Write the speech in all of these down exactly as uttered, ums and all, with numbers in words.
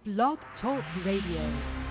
Blog Talk Radio.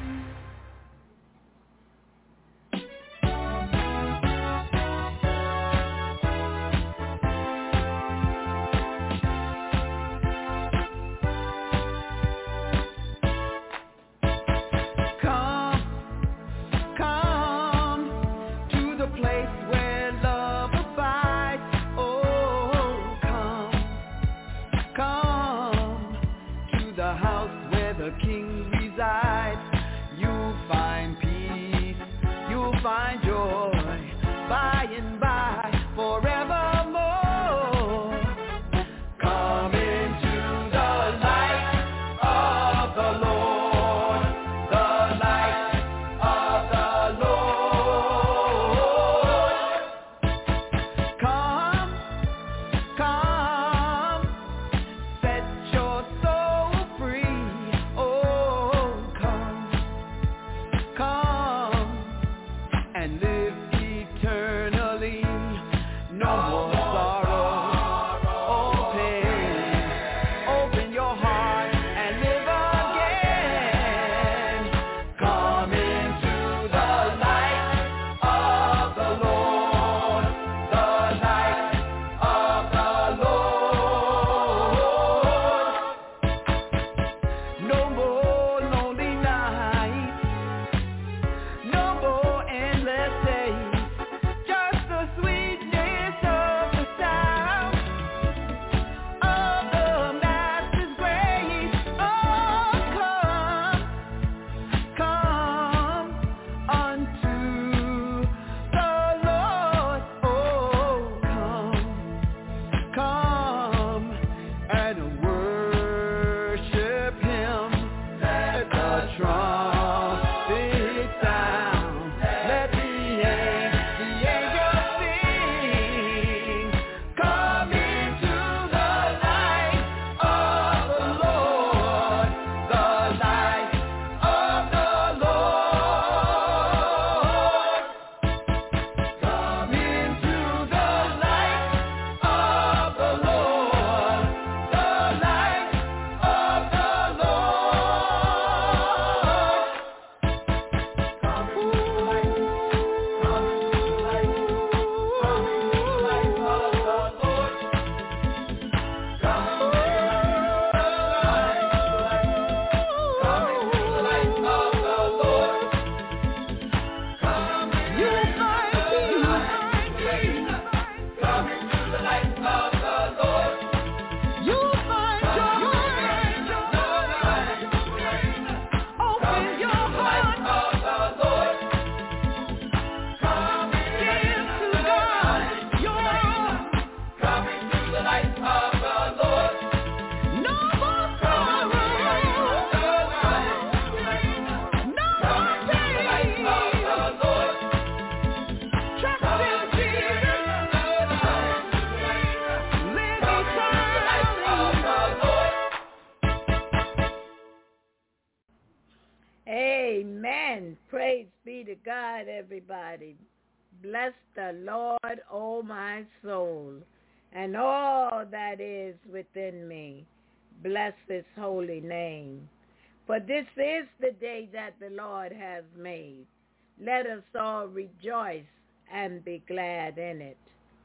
Amen. Praise be to God, everybody. Bless the Lord, O my soul, and all that is within me. Bless his holy name. For this is the day that the Lord has made. Let us all rejoice and be glad in it.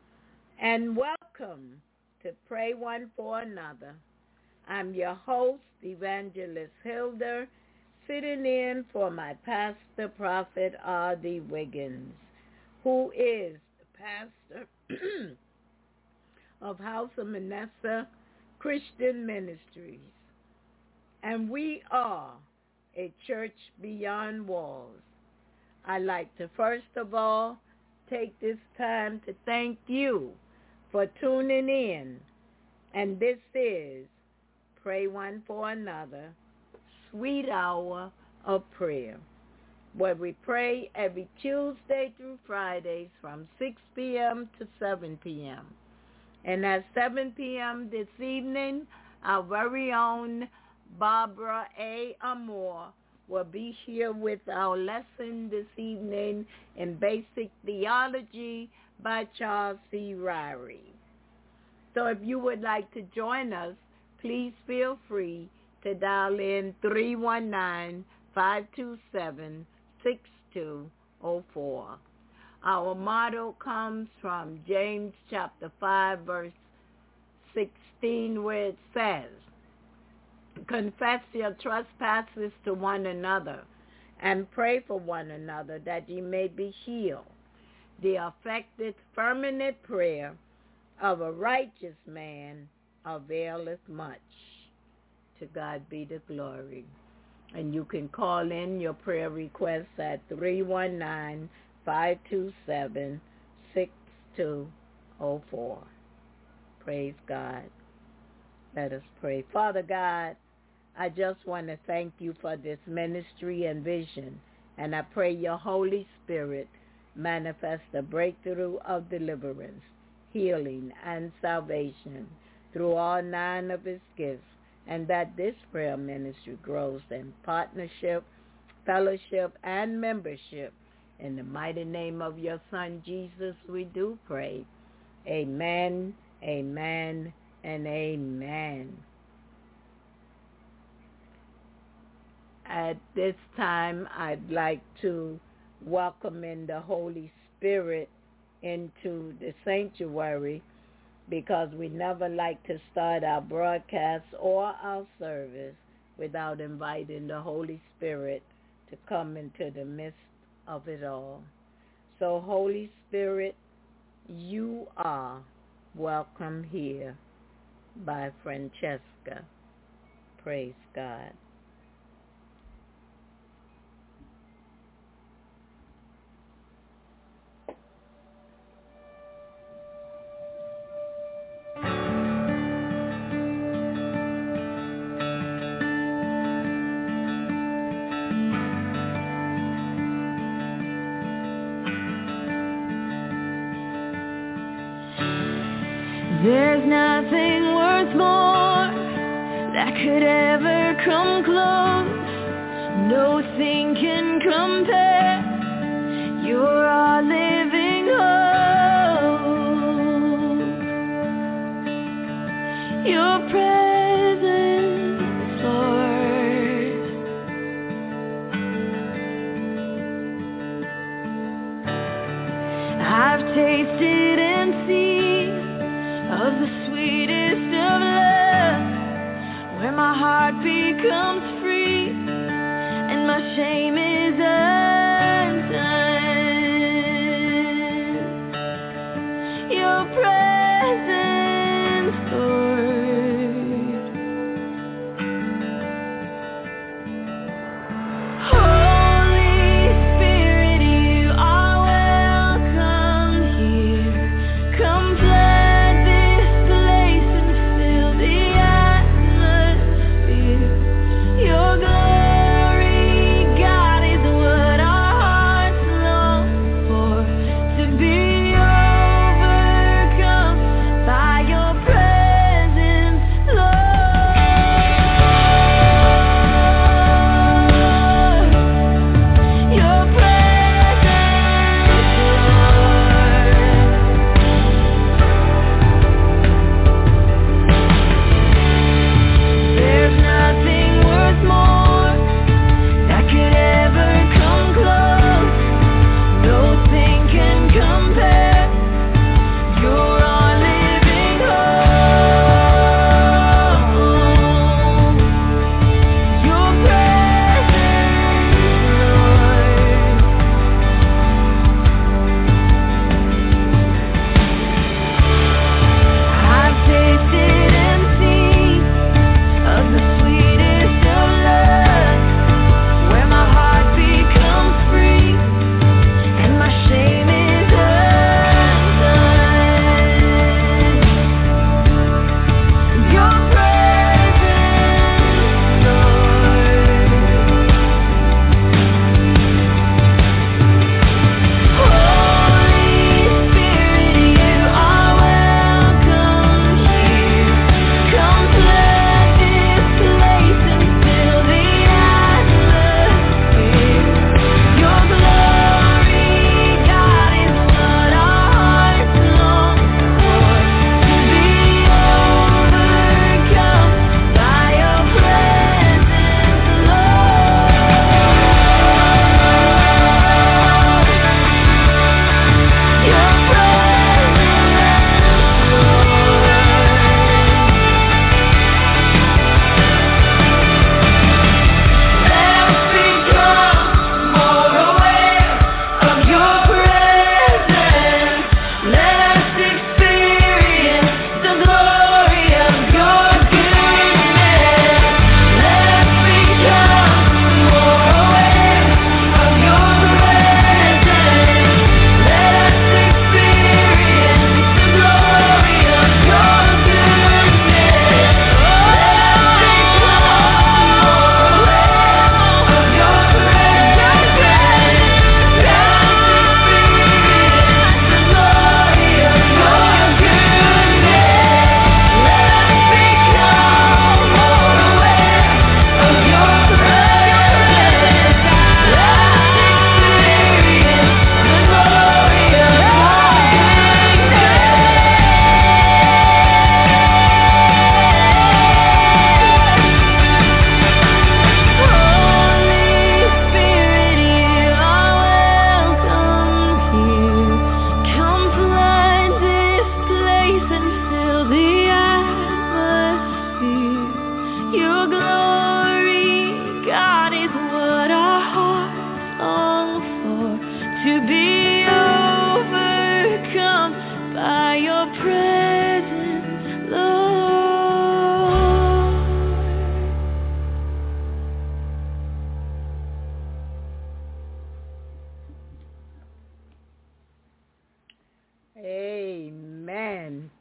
And welcome to Pray One for Another. I'm your host, Evangelist Hilda, sitting in for my pastor, Prophet R D Wiggins, who is the pastor of House of Manasseh Christian Ministries. And we are a church beyond walls. I'd like to first of all take this time to thank you for tuning in. And this is Pray One for Another, Sweet Hour of Prayer, where we pray every Tuesday through Fridays from six p.m. to seven p.m. And at seven p.m. this evening, our very own Barbara A. Amore will be here with our lesson this evening in Basic Theology by Charles C. Ryrie. So if you would like to join us, please feel free to dial in three one nine, five two seven, six two zero four. Our motto comes from James chapter five, verse sixteen, where it says, confess your trespasses to one another and pray for one another that ye may be healed. The effective, fervent prayer of a righteous man availeth much. To God be the glory. And you can call in your prayer requests at three one nine, five two seven, six two zero four. Praise God. Let us pray. Father God, I just want to thank you for this ministry and vision, and I pray your Holy Spirit manifest a breakthrough of deliverance, healing, and salvation through all nine of his gifts, and that this prayer ministry grows in partnership, fellowship, and membership. In the mighty name of your Son, Jesus, we do pray. Amen, amen, and amen. At this time, I'd like to welcome in the Holy Spirit into the sanctuary, because we never like to start our broadcast or our service without inviting the Holy Spirit to come into the midst of it all. So, Holy Spirit, you are welcome here by Francesca. Praise God. There's nothing worth more that could ever come close. Nothing can compare. You're our living hope. Your presence, Lord. I've tasted and seen of the sweetest of love, where my heart becomes free and my shame is undone. Your presence, Lord. Holy Spirit, you are welcome here. Come flood this place and fill the atmosphere. Your glory, God, is what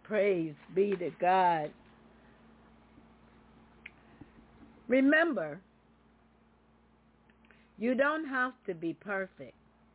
Praise be to God. Remember, you don't have to be perfect.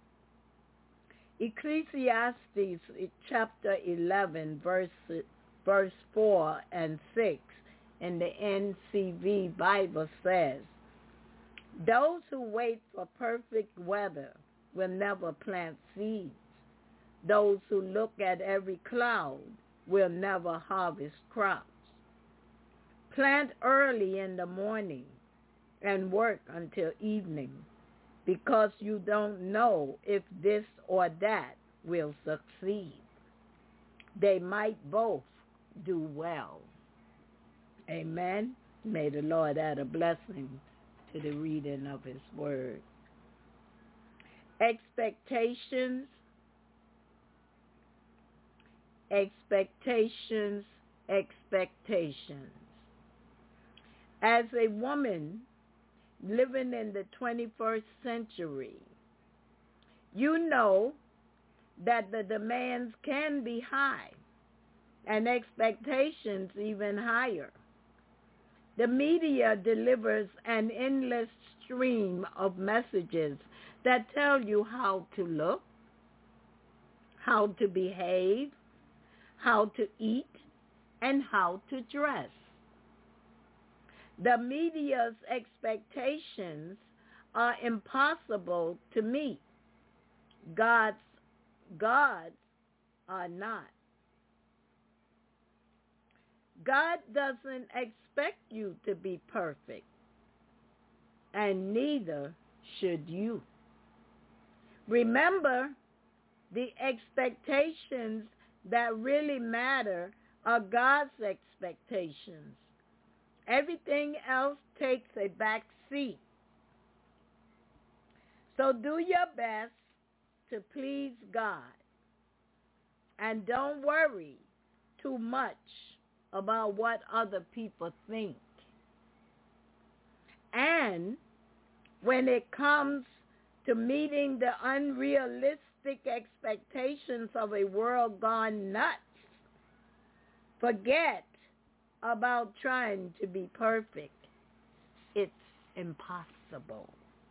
Ecclesiastes chapter eleven, verse, verse four and six in the N C V Bible says, those who wait for perfect weather will never plant seeds. Those who look at every cloud will never harvest crops. Plant early in the morning and work until evening, because you don't know if this or that will succeed. They might both do well. Amen. May the Lord add a blessing to the reading of his word. Expectations, expectations, expectations. As a woman living in the twenty-first century, you know that the demands can be high and expectations even higher. The media delivers an endless stream of messages that tell you how to look, how to behave, how to eat, and how to dress. The media's expectations are impossible to meet. God's God's are not. God doesn't expect you to be perfect, and neither should you. Remember, the expectations that really matter are God's expectations. Everything else takes a back seat. So do your best to please God, and don't worry too much about what other people think. And when it comes to meeting the unrealistic expectations of a world gone nuts, forget about trying to be perfect. It's impossible.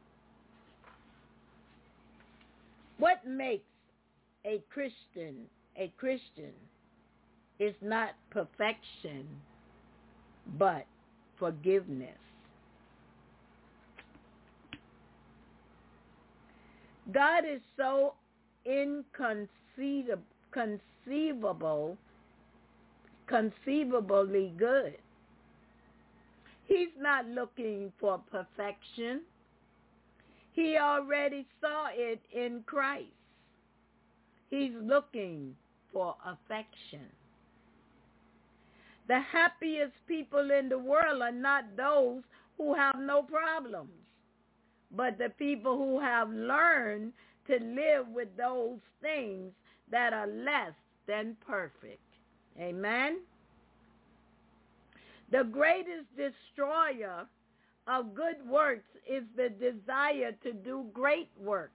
What makes a Christian a Christian is not perfection, but forgiveness. God is so inconceivable, conceivable, conceivably good. He's not looking for perfection. He already saw it in Christ. He's looking for affection. The happiest people in the world are not those who have no problems, but the people who have learned to live with those things that are less than perfect. Amen? The greatest destroyer of good works is the desire to do great works.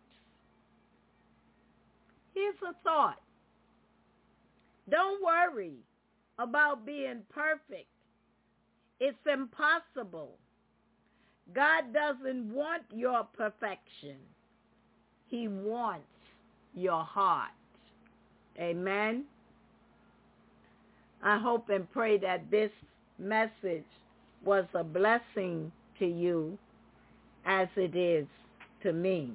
Here's a thought. Don't worry about being perfect. It's impossible. God doesn't want your perfection. He wants your heart. Amen. I hope and pray that this message was a blessing to you as it is to me.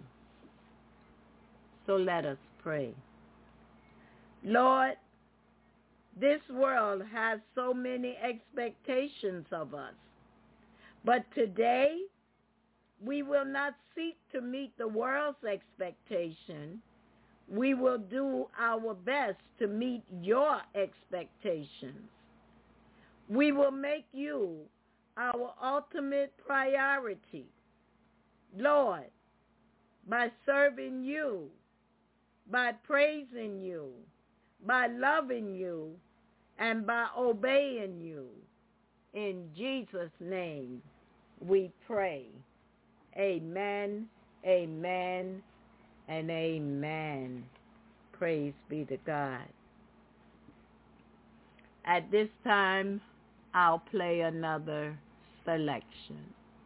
So let us pray. Lord, this world has so many expectations of us, but today we will not seek to meet the world's expectation. We will do our best to meet your expectations. We will make you our ultimate priority, Lord, by serving you, by praising you, by loving you, and by obeying you. In Jesus' name we pray. Amen, amen, and amen. Praise be to God. At this time, I'll play another selection.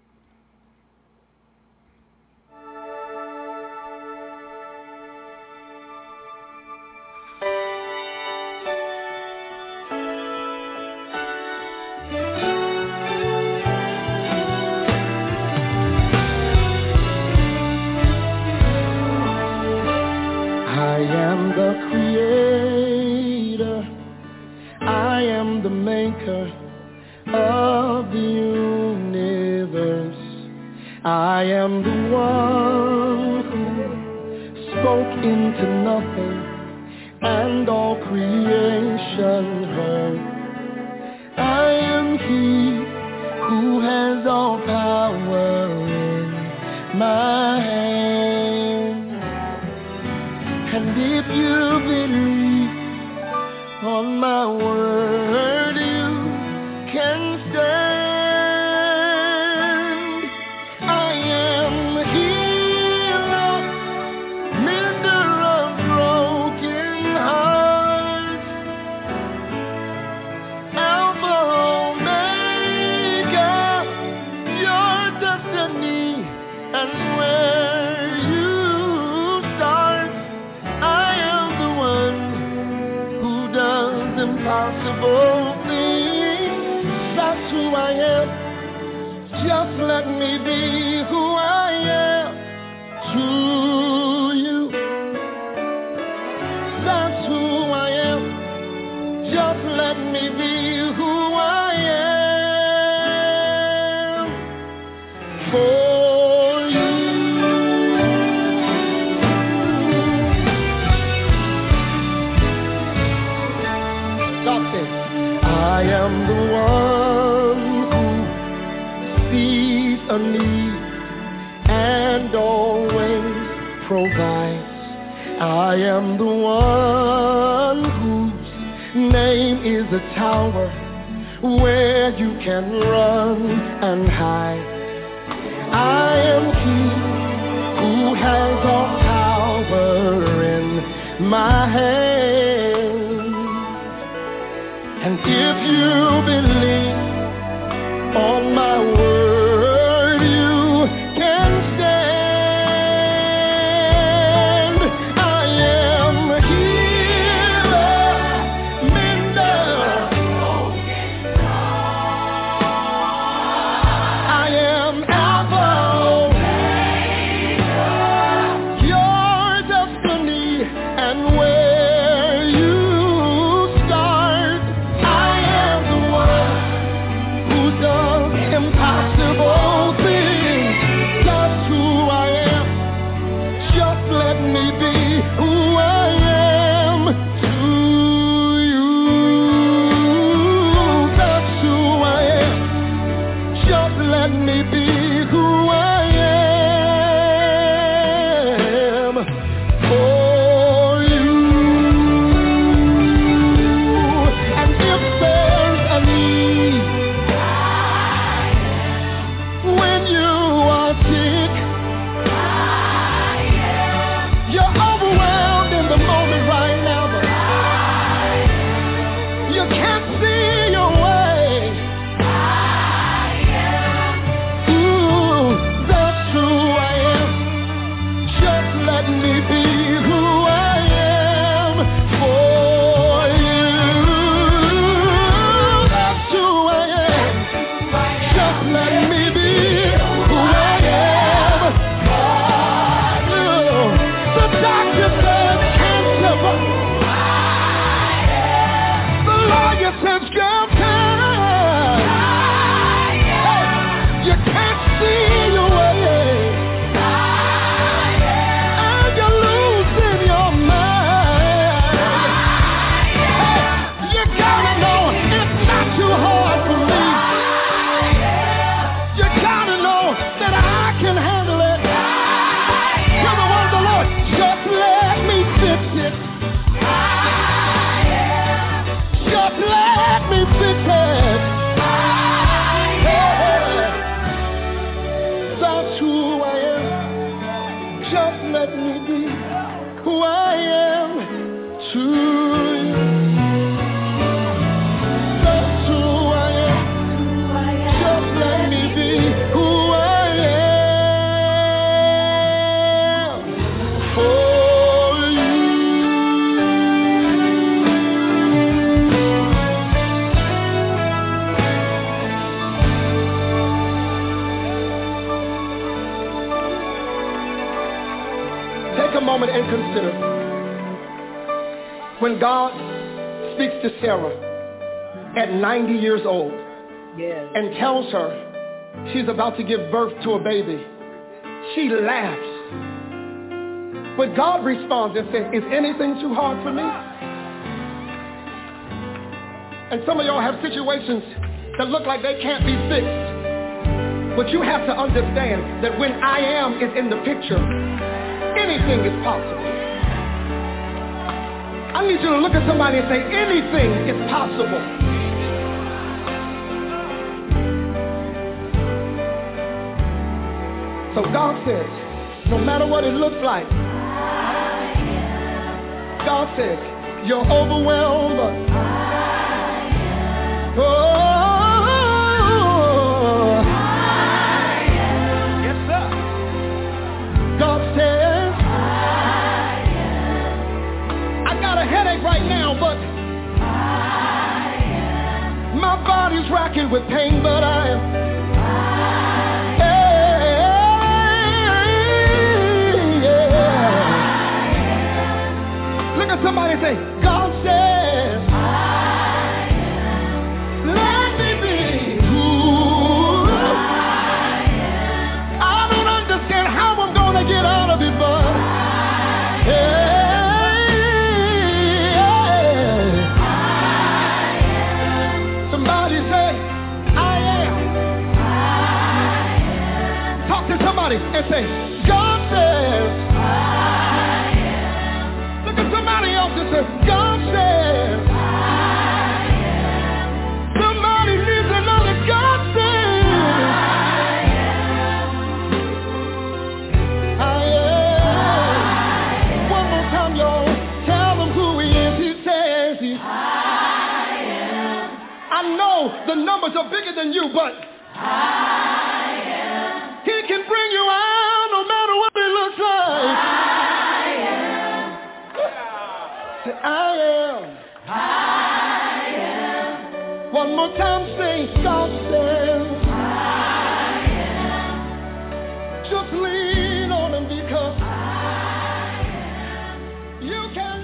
I am the creator, I am the maker of the universe. I am the one who spoke into nothing and all creation heard. I am he who has all power in my hand. And if you believe on my word, you can stand. I am the healer, mender of broken hearts, Alpha, Omega, your destiny, and where you start. I am the one who does impossible things. That's who I am. Just let me be who I am to you. That's who I am. Just let me be who I am for you. God says, I am the one who sees a need and always provides. I am the one whose name is a tower where you can run and hide. I am he who has all power in my hand. And if you believe on my word, you can stand. I am a healer, mender. I am Alpha, your destiny, and where you start. I am the one who does impossible things. That's who I am. Just let me be who I am to you. That's who I am. Just let me be who I am for you. And if there's a need when you are sick, you're overwhelmed in the moment right now, but you can't see your way. Ooh, that's who I am. Just let me be who I am for you. That's who I am. Just let me be who I am. Ooh, the doctor says cancer, but the lawyer says girl time. You can't see your way. And you're losing your mind. You gotta know it's not too hard for me. You gotta know that I can handle it. You're the one of the Lord. Just let me fix it. Just let me fix it. That's who I am. Just let me be who I am to you. a moment and consider when God speaks to Sarah at ninety years old Yes. and tells her she's about to give birth to a baby. She laughs. But God responds and says, is anything too hard for me? And some of y'all have situations that look like they can't be fixed. But you have to understand that when I am is in the picture, anything is possible. I need you to look at somebody and say, anything is possible. So God says, no matter what it looks like, God says, you're overwhelmed. Oh. Right now, but my body's racking with pain, but I am. Hey, yeah. Look at somebody and say, God says, let me be who I don't understand how I'm gonna get out of it, but yeah. And say, God says, I am. Look at somebody else and say, God says, I am. Somebody needs another. God says, I am. I am. One more time, y'all. Tell them who he is. He says, he's I am. I know the numbers are bigger than you, but I He can bring you out no matter what it looks like. I am. I am. I am. One more time, say, God says. I am. Just lean on him because I am. You can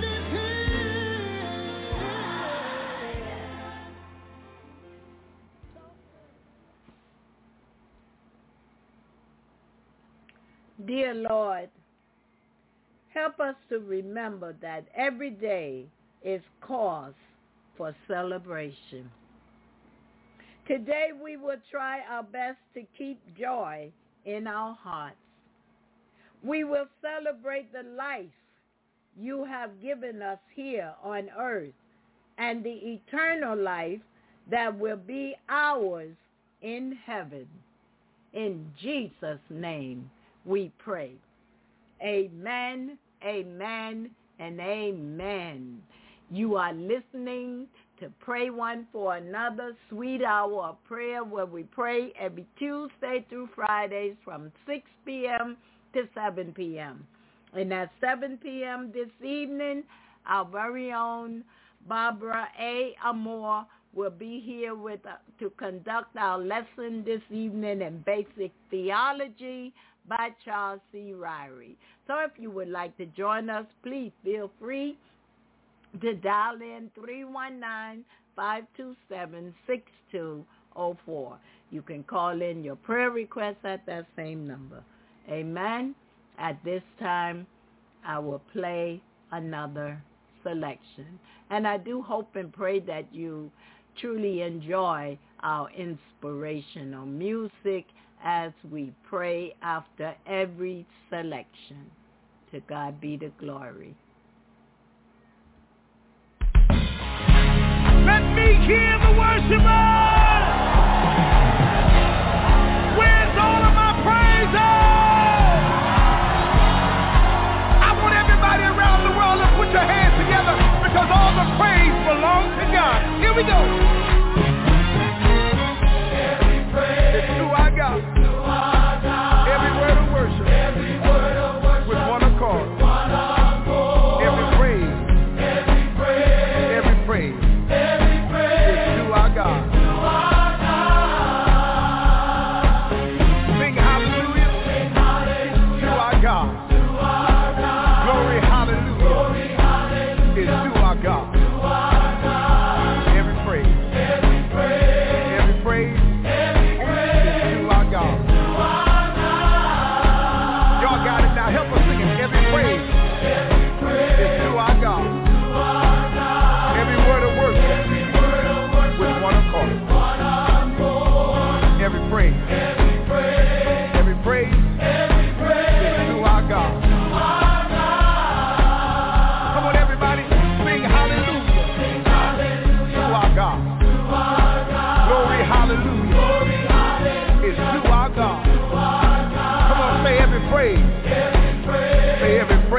Dear Lord, help us to remember that every day is cause for celebration. Today we will try our best to keep joy in our hearts. We will celebrate the life you have given us here on earth and the eternal life that will be ours in heaven. In Jesus' name we pray. Amen, amen, and amen. You are listening to Pray One for Another, Sweet Hour of Prayer, where we pray every Tuesday through Fridays from six p.m. to seven p.m. And at seven p.m. this evening, our very own Barbara A. Amore will be here with uh, to conduct our lesson this evening in Basic Theology by Charles C. Ryrie. So if you would like to join us, please feel free to dial in three one nine, five two seven, six two zero four. You can call in your prayer requests at that same number. Amen. At this time, I will play another selection. And I do hope and pray that you truly enjoy our inspirational music as we pray after every selection. To God be the glory. Let me hear the worshipers! Where's all of my praises? I want everybody around the world to put your hands together because all the praise belongs to God. Here we go. Every praise it's who I got. Every word of worship. Every word of worship. With one accord. One accord. Every praise. Every praise. Every praise. Every praise. It's who I got.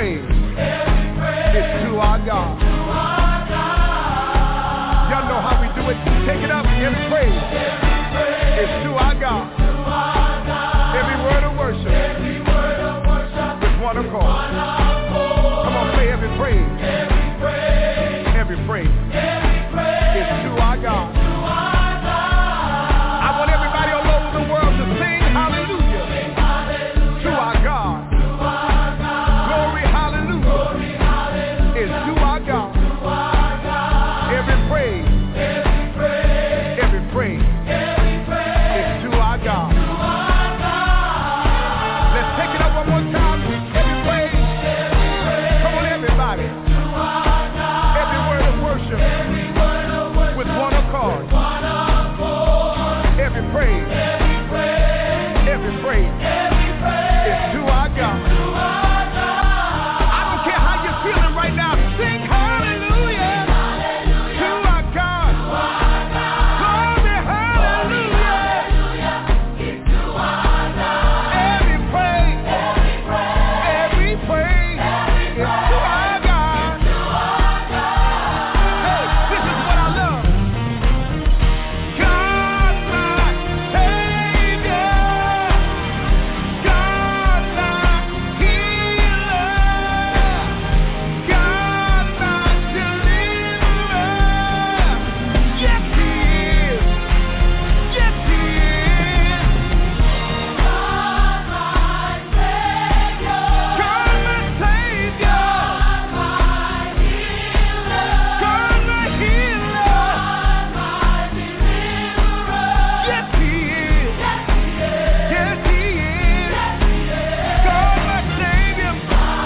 praise is to our God. Y'all know how we do it. Take it up. Every praise is to our God. Every word of worship with one accord. Come on, say every praise. Every praise is to our God. I want everybody all over the world to sing hallelujah to our God. Glory, hallelujah is to our God. Every praise, every praise is to our God. Let's take it up one more time. Every praise. Come on, everybody. Every word of worship with one accord. Every praise, every praise is to our God. I don't care how you're feeling right now. Sing hallelujah to our God. Glory, hallelujah. Every praise, every praise is to our God. Hey, this is what I love. God, my Savior. God, my healer. God, my deliverer. Yes, He is. Yes, He is. God, my Savior. God, my Savior. God, my healer. Yes, He is. Yes, He is. God, my Savior.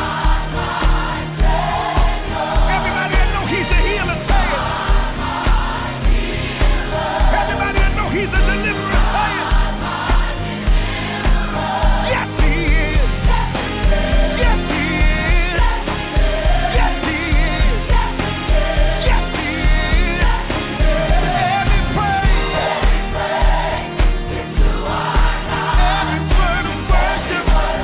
Everybody that know He's a healer, say it. Everybody that know He's a deliverer, say it. Yes, He is. Yes, He is. Yes, He is. Yes, He is. Every praise, every word of worship,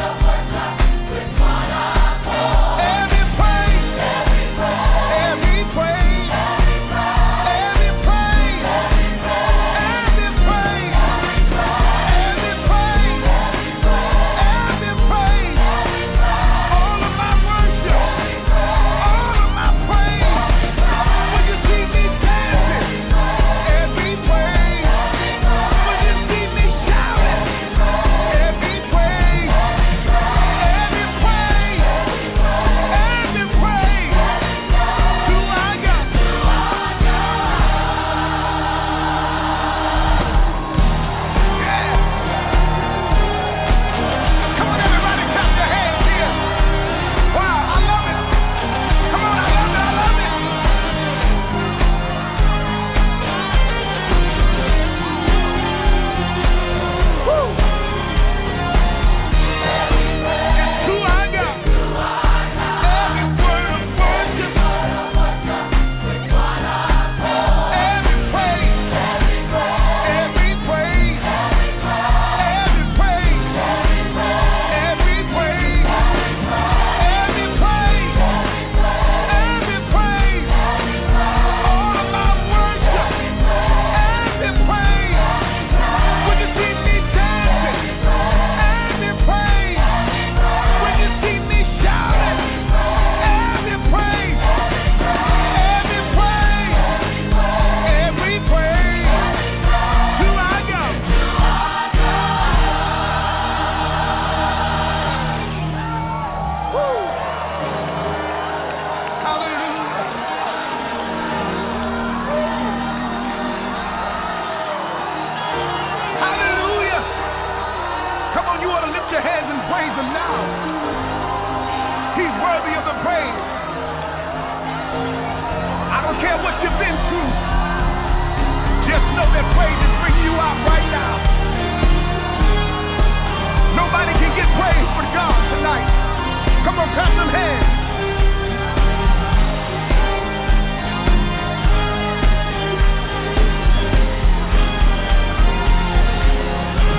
every praise, every praise, every praise, every praise, every praise, every praise, all of my worship, all of my praise. When you see me dancing, every praise. When you see me shouting, every praise, every praise, every praise to our God. Yeah. Come on, everybody, clap your hands here. Wow, I love it. Come on, I love it, I love it. Woo. It's to our God. Every word of worship. Every praise. Every praise. Every praise. Every praise. Every praise. Every praise. All of my worship. Every praise. When you see me dancing. Every praise. When you see me shouting. Every praise. Every praise. Every praise to our God. Woo. Hallelujah. Hallelujah. Come on, you ought to lift your hands and praise Him now. He's worthy of the praise. I don't care what you've been through. Just know that praise is bringing you out right now. Nobody can get praise for God tonight. Come on, clap them hands.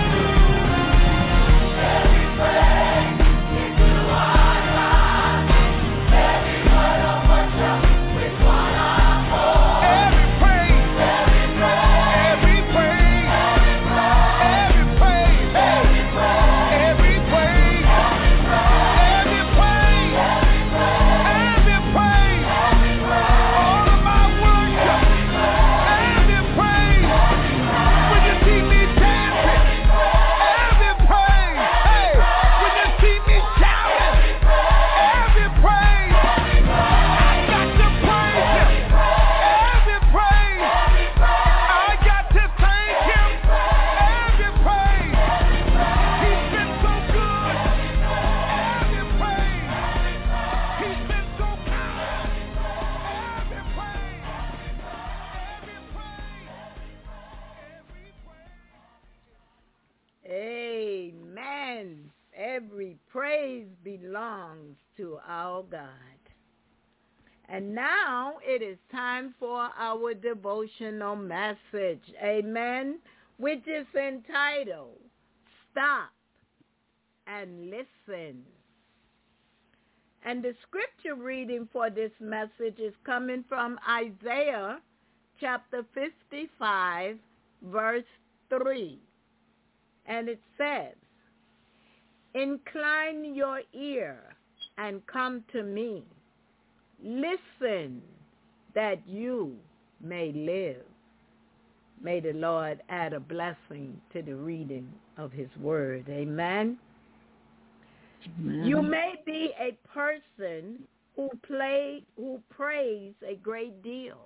Every praise is to our God. every praise belongs to our God. And now it is time for our devotional message, amen, which is entitled, Stop and Listen. And the scripture reading for this message is coming from Isaiah chapter fifty-five, verse three. And it says, Incline your ear and come to me. Listen that you may live. May the Lord add a blessing to the reading of his word. Amen. Amen. You may be a person who play, who prays a great deal.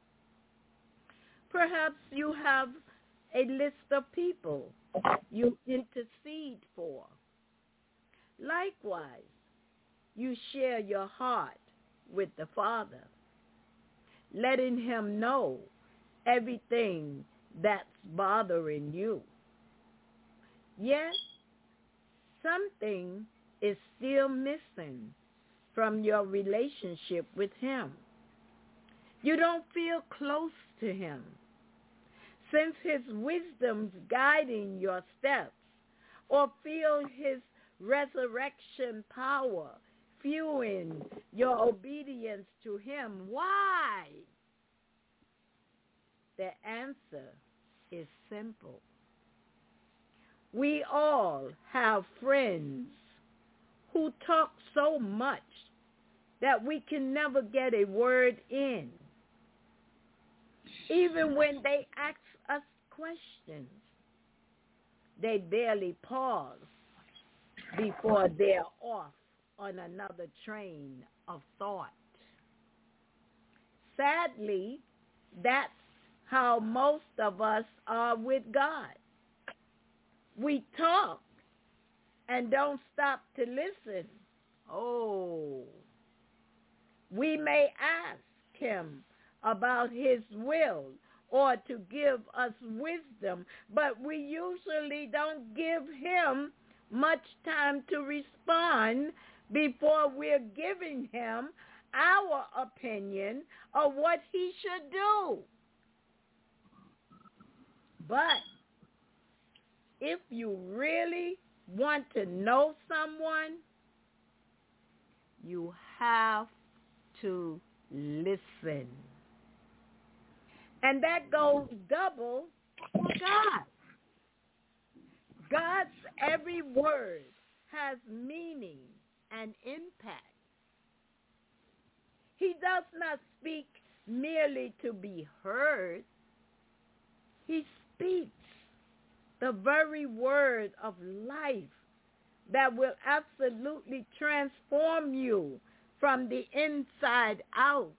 Perhaps you have a list of people you intercede for. Likewise, you share your heart with the Father, letting him know everything that's bothering you. Yet, something is still missing from your relationship with him. You don't feel close to him. Sense his wisdom's guiding your steps, or feel his resurrection power fueling your obedience to him. Why? The answer is simple. We all have friends who talk so much that we can never get a word in. Even when they ask us questions, they barely pause before they're off on another train of thought. Sadly, that's how most of us are with God. We talk and don't stop to listen. Oh, we may ask him about his will or to give us wisdom, but we usually don't give him much time to respond before we're giving him our opinion of what he should do. But if you really want to know someone, you have to listen. And that goes double for God. God's every word has meaning and impact. He does not speak merely to be heard. He speaks the very word of life that will absolutely transform you from the inside out.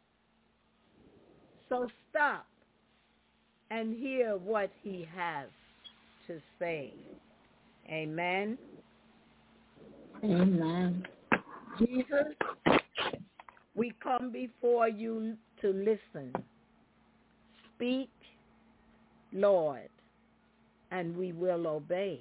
So stop and hear what he has to say. Amen. Amen. Jesus, we come before you to listen. Speak, Lord, and we will obey.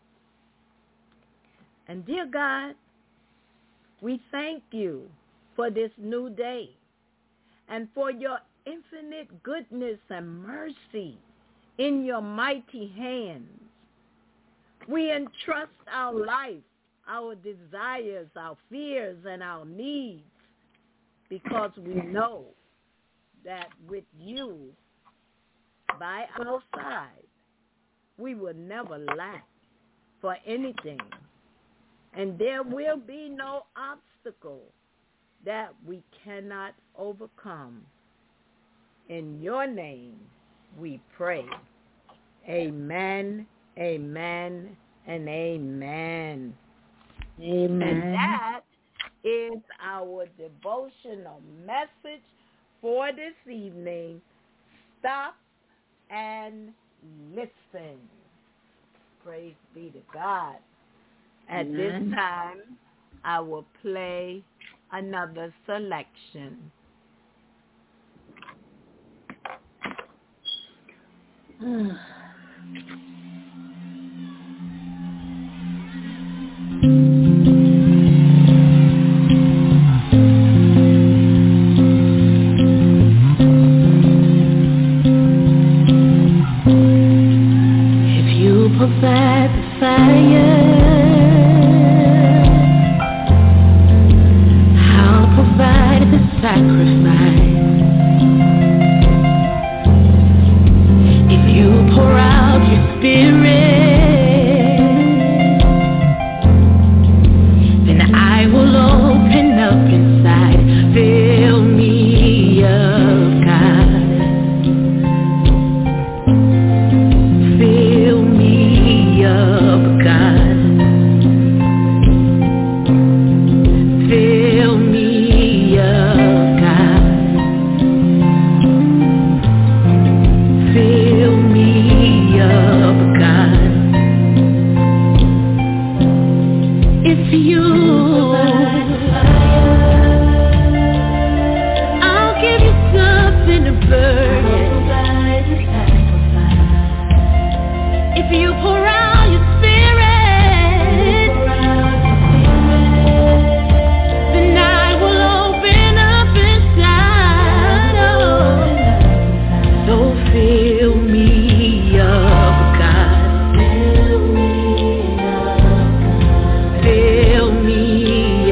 And dear God, we thank you for this new day and for your infinite goodness and mercy in your mighty hands. We entrust our life, our desires, our fears, and our needs because we know that with you by our side, we will never lack for anything. And there will be no obstacle that we cannot overcome. In your name we pray. Amen, amen, and amen. Amen. And that is our devotional message for this evening. Stop and listen. Praise be to God. At Amen. this time, I will play another selection. It's you. I'll give you something to burn. If you pour out your spirit, the night will open up inside. Oh, so fill me up, God. Fill me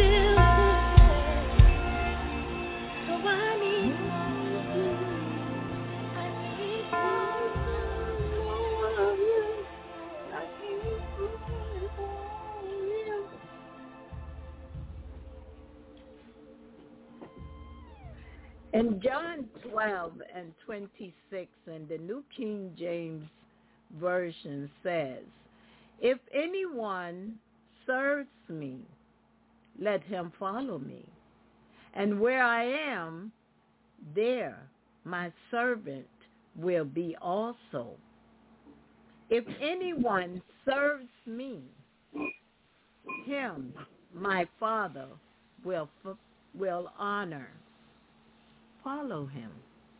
In John twelve and twenty-six, and the New King James Version says, if anyone serves me, let him follow me. And where I am, there my servant will be also. If anyone serves me, him my Father will will honor. Follow him.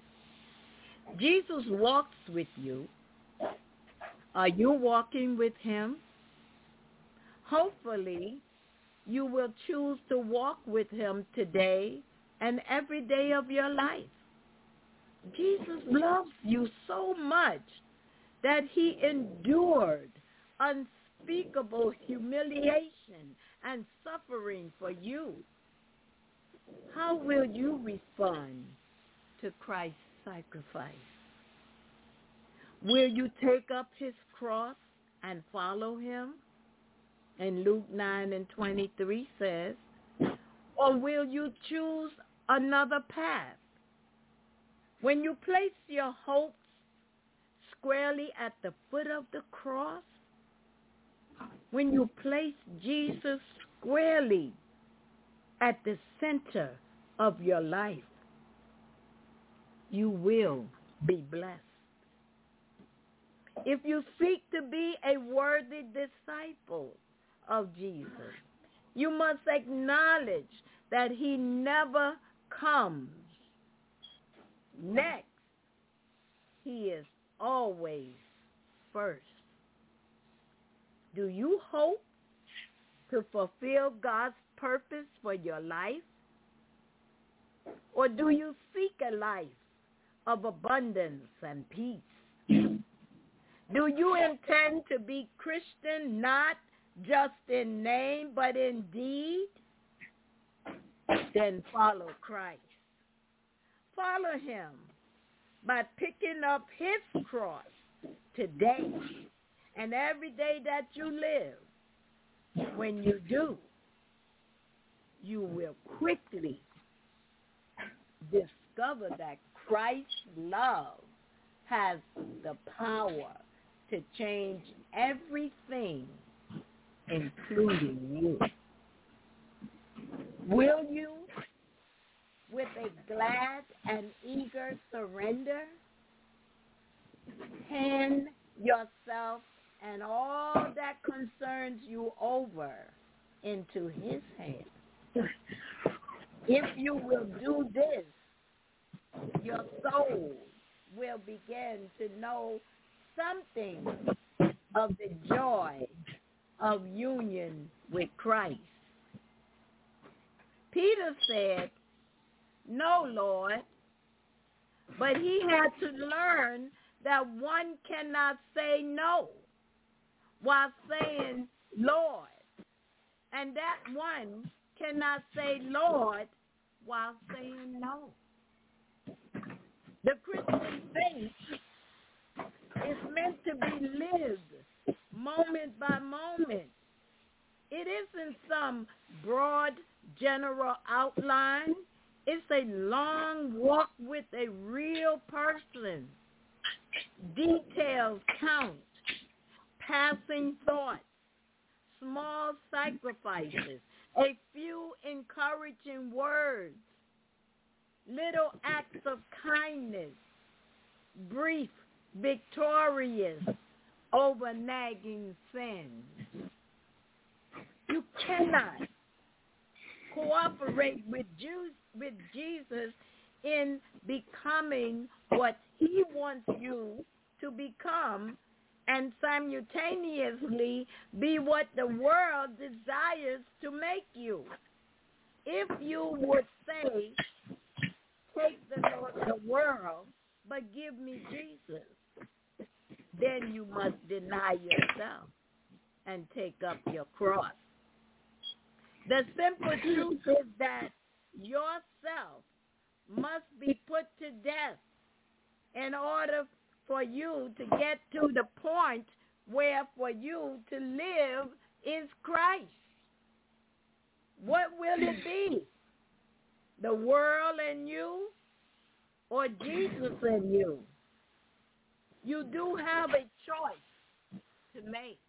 Jesus walks with you. Are you walking with him? Hopefully, you will choose to walk with him today and every day of your life. Jesus loves you so much that he endured unspeakable humiliation and suffering for you. How will you respond to Christ's sacrifice? Will you take up his cross and follow him? And Luke nine and twenty-three says, or will you choose another path? When you place your hopes squarely at the foot of the cross, when you place Jesus squarely at the center of your life, you will be blessed. If you seek to be a worthy disciple of Jesus, you must acknowledge that he never comes next. He is always first. Do you hope to fulfill God's purpose for your life? Or do you seek a life of abundance and peace? Do you intend to be Christian not just in name but in deed? Then follow Christ. Follow him by picking up his cross today and every day that you live. When you do, you will quickly discover that Christ's love has the power to change everything, including you. Will you, with a glad and eager surrender, hand yourself and all that concerns you over into his hands? If you will do this, your soul will begin to know something of the joy of union with Christ. Peter said, no, Lord, but he had to learn that one cannot say no while saying Lord, and that one cannot say Lord while saying no. The Christian faith is meant to be lived moment by moment. It isn't some broad general outline. It's a long walk with a real person. Details count, passing thoughts, small sacrifices, a few encouraging words, little acts of kindness, brief, victorious over nagging sins. You cannot cooperate with Jews, with Jesus in becoming what he wants you to become and simultaneously be what the world desires to make you. If you would say, take the, the world, but give me Jesus, then you must deny yourself and take up your cross. The simple truth is that yourself must be put to death in order for you to get to the point where for you to live is Christ. What will it be? The world in you or Jesus in you? You do have a choice to make.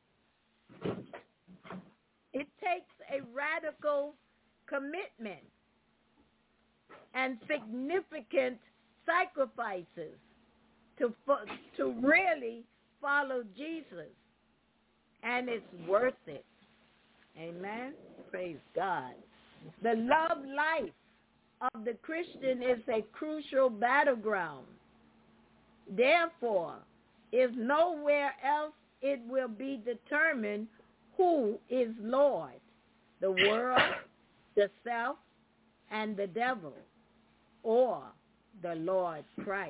It takes a radical commitment and significant sacrifices to to really follow Jesus, and it's worth it. Amen. Praise God. The love life of the Christian is a crucial battleground. Therefore, if nowhere else it will be determined who is Lord, the world, the self, and the devil, or the Lord Christ.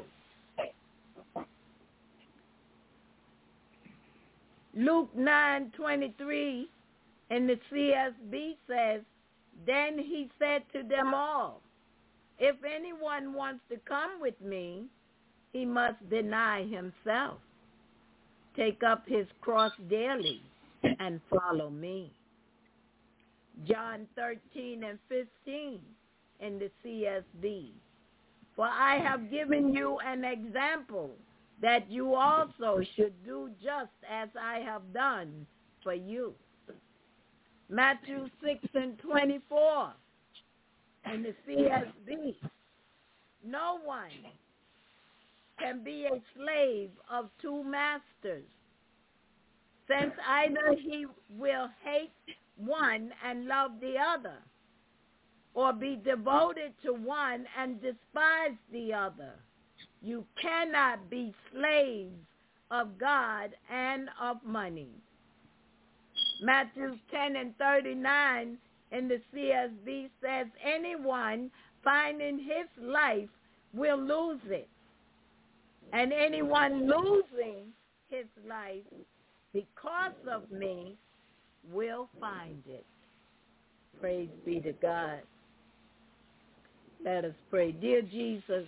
Luke nine twenty-three in the C S B says, then he said to them all, if anyone wants to come with me, he must deny himself, take up his cross daily, and follow me. John thirteen and fifteen in the C S B. For I have given you an example that you also should do just as I have done for you. Matthew six and twenty-four in the C S B. No one can be a slave of two masters, since either he will hate one and love the other, or be devoted to one and despise the other. You cannot be slaves of God and of money. Matthew ten and thirty-nine in the C S B says, anyone finding his life will lose it, and anyone losing his life because of me will find it. Praise be to God. Let us pray. Dear Jesus,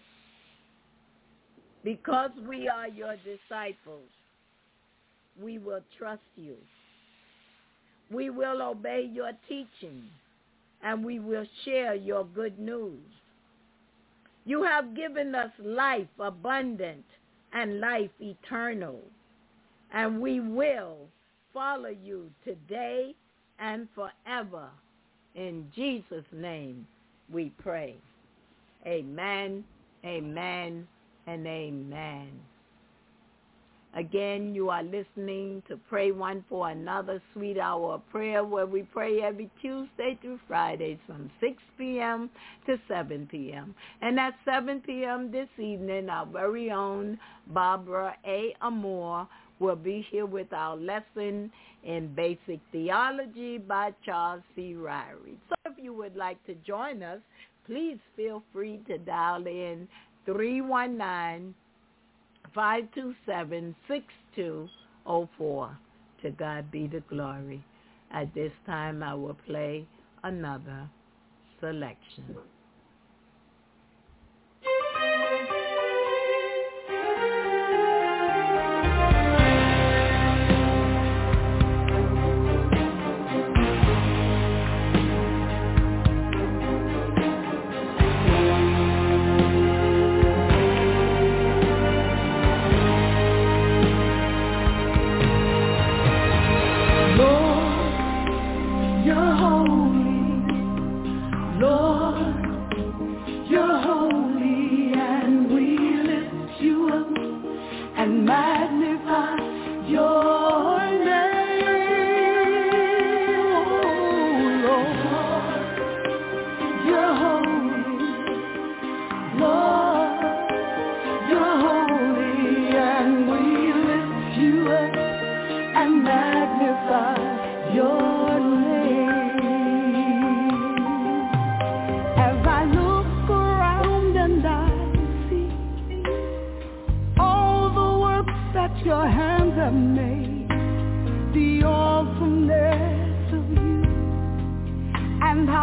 because we are your disciples, we will trust you. We will obey your teaching, and we will share your good news. You have given us life abundant and life eternal, and we will follow you today and forever. In Jesus' name we pray. Amen, amen, and amen. Again, you are listening to Pray One for Another, Sweet Hour of Prayer, where we pray every Tuesday through Friday from six p.m. to seven p.m. And at seven p.m. this evening, our very own Barbara A. Amore will be here with our lesson in Basic Theology by Charles C. Ryrie. So if you would like to join us, please feel free to dial in three one nine, five two seven, six two zero four. To God be the glory. At this time, I will play another selection.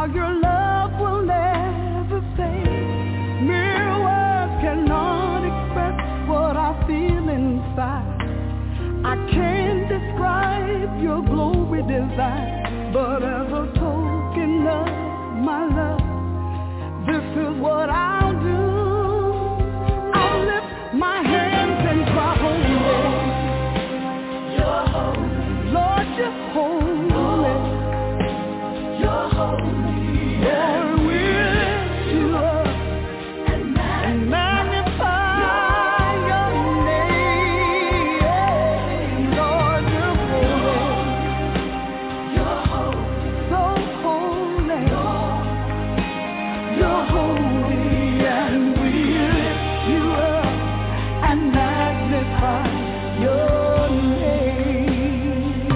your love will never fade. Mere words cannot express what I feel inside. I can't describe your glory divine, but as a token of my love, this is what I'll do. I'll lift my hands and cry, holy. You're holy. Lord, you're holy. You're holy. Lord, we lift you up and magnify your name. Lord, you're holy. You're holy. So holy. You're holy, and we lift you up and magnify your name.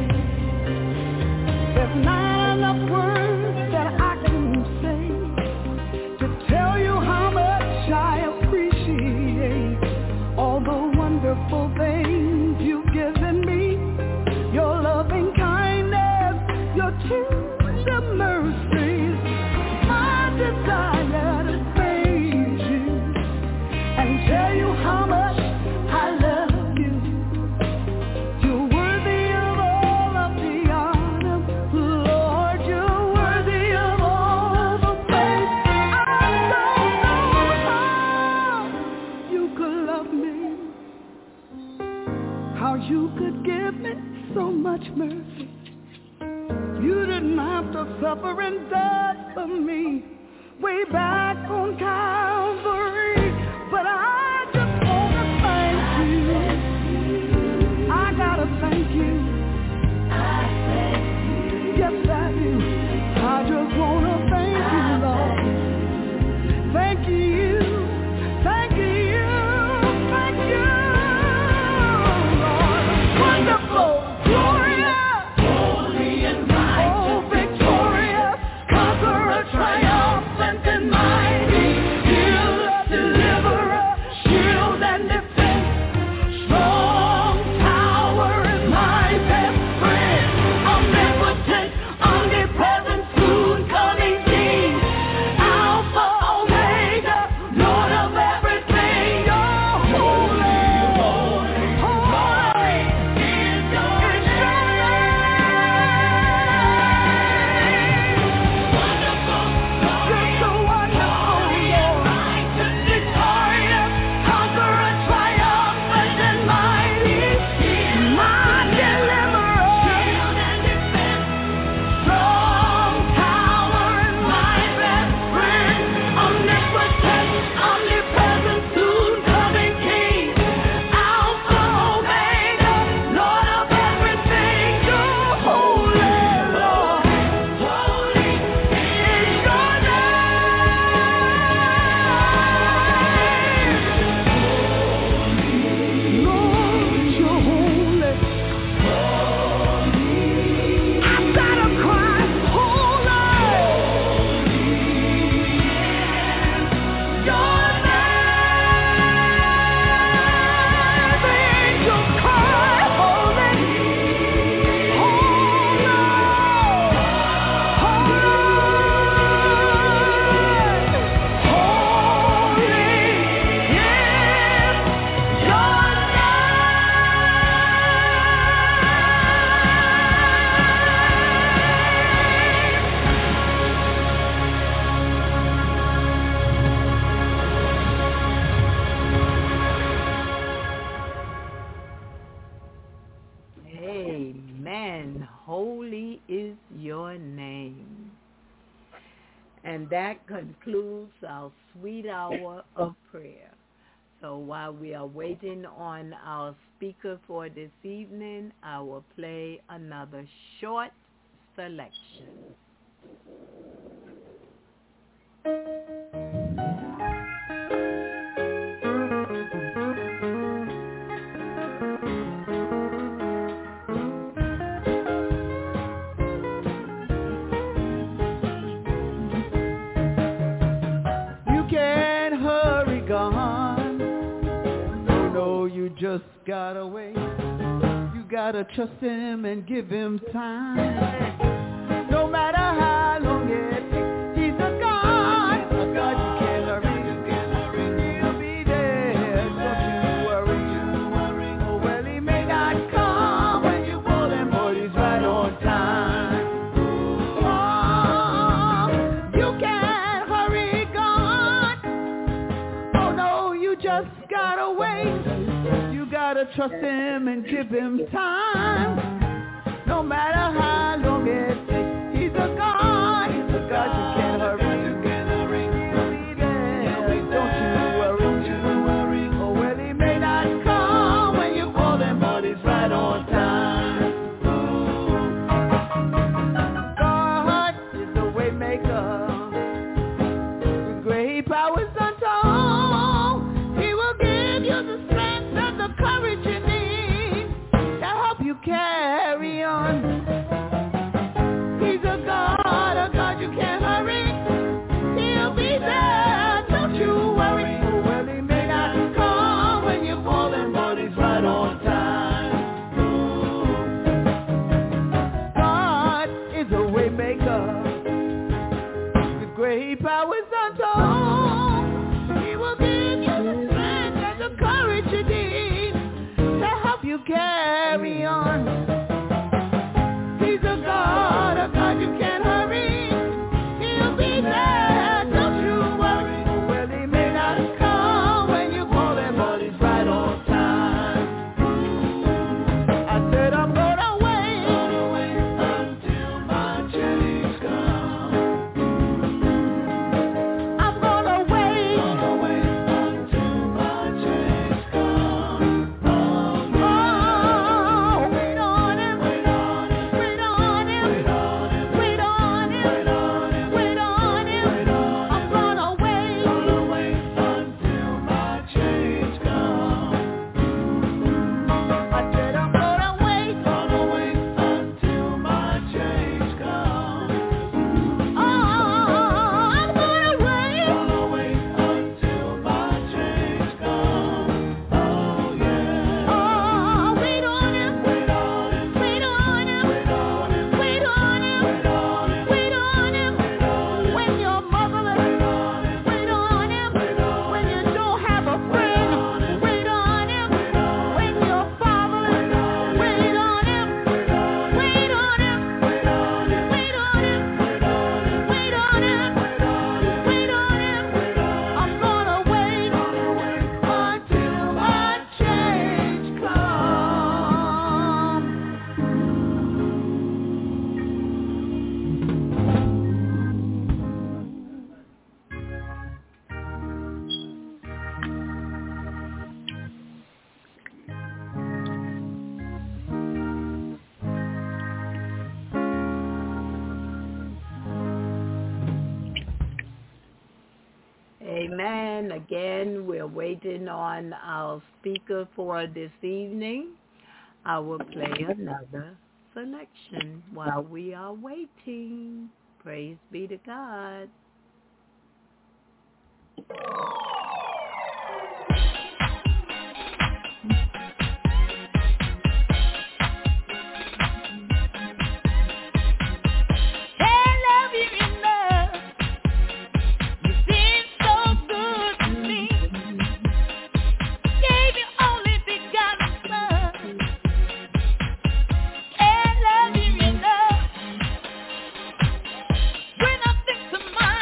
There's not enough words that I can say to tell you how much I appreciate all the wonderful things you've given me, your loving kindness, your tender mercies. My desire to praise you and tell you how much I love you. You're worthy of all of the honor, Lord. You're worthy of all the praise. I don't know how you could love me, how you could give me so much mercy. You didn't have to suffer and die for me way back on Calvary, but I just want to thank you. I gotta thank you. Yes, I do. I just want to thank you, Lord. Thank you. Thank you. Thank you, Lord. Wonderful, glorious, holy and righteous, oh, victorious, conqueror, triumphant and mighty, healer, deliverer, shield and defense, strong tower is my best friend, omnipotent, omnipresent, soon coming King, Alpha, Omega, Lord of everything. You're holy, holy, holy is your name. Wonderful, you're so wonderful, Lord. Victorious, conqueror, triumphant and mighty, my deliverer, shield and defense, strong tower is my best friend, omnipotent, omnipresent, soon coming King, Alpha, Omega, Lord of everything. You're holy, Lord. Holy is your name. Lord, you're holy. I gotta cry, holy. Your name, angels cry, holy, holy, holy, holy is your Amen. Holy is your name. And that concludes our sweet hour of prayer. So while we are waiting on our speaker for this evening, I will play another short selection. You can't hurry, God. Oh no, you just gotta wait. You gotta trust him and give him time. No matter matter how long it takes. He's a God, a God you can't hurry. He'll be there, don't you worry. Oh, well, he may not come when you call him, but he's right on time. Oh, you can't hurry God. Oh, no, you just gotta wait. You gotta trust him and give him time. No matter how long it takes, he's a God, he's a God you can't hurry. He'll be there, don't you worry. Oh, well, he may not come when you call him, but he's right on time. God is the way maker, with great powers untold. He will give you the strength and the courage you need to help you carry on. He's a God, a God you can't hurry. He'll be there, don't you worry. Oh, well, he may not come when you call him, but he's right on time. God is a way maker, with great powers untold. He will give you the strength and the courage you need to help you carry on. He's a God, a God you can't hurry. He'll be there, don't you worry. Well, he may not come when you call him, but he's right on time. I said I'm gonna wait, gonna wait until my change comes. I'm gonna wait, gonna wait until my change comes. Oh, wait on him, wait on him, wait on him, wait on him, wait on him, wait on him. I'm gonna wait, gonna wait until my change comes. I said I'm gonna wait, gonna wait until my change comes. Oh, I'm gonna wait, gonna wait until my change comes. Oh, yeah. Oh, wait on him, wait on him, wait on him, wait on him, wait on him, wait on him, wait on him. When you're motherless, wait on him. When you don't have a friend, wait on him. When you're fatherless, wait on him. Wait on him, wait on him, wait on him, wait on him, wait on him, wait on him. I'm gonna wait until my change comes. Amen. Again, we're waiting on our speaker for this evening. I will play another selection while we are waiting. Praise be to God. Can't love you enough. You've been so good to me. Gave your only begotten Son. Can't love you enough. When I think to myself,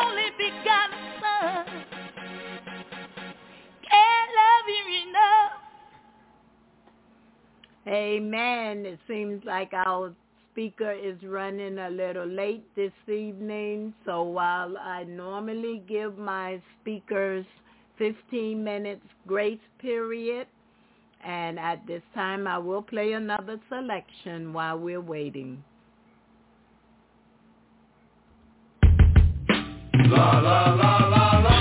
only begotten Son. Can't love you enough. Amen. It seems like our speaker is running a little late this evening, so while I normally give my speakers fifteen minutes grace period, and at this time I will play another selection while we're waiting. La la la la la.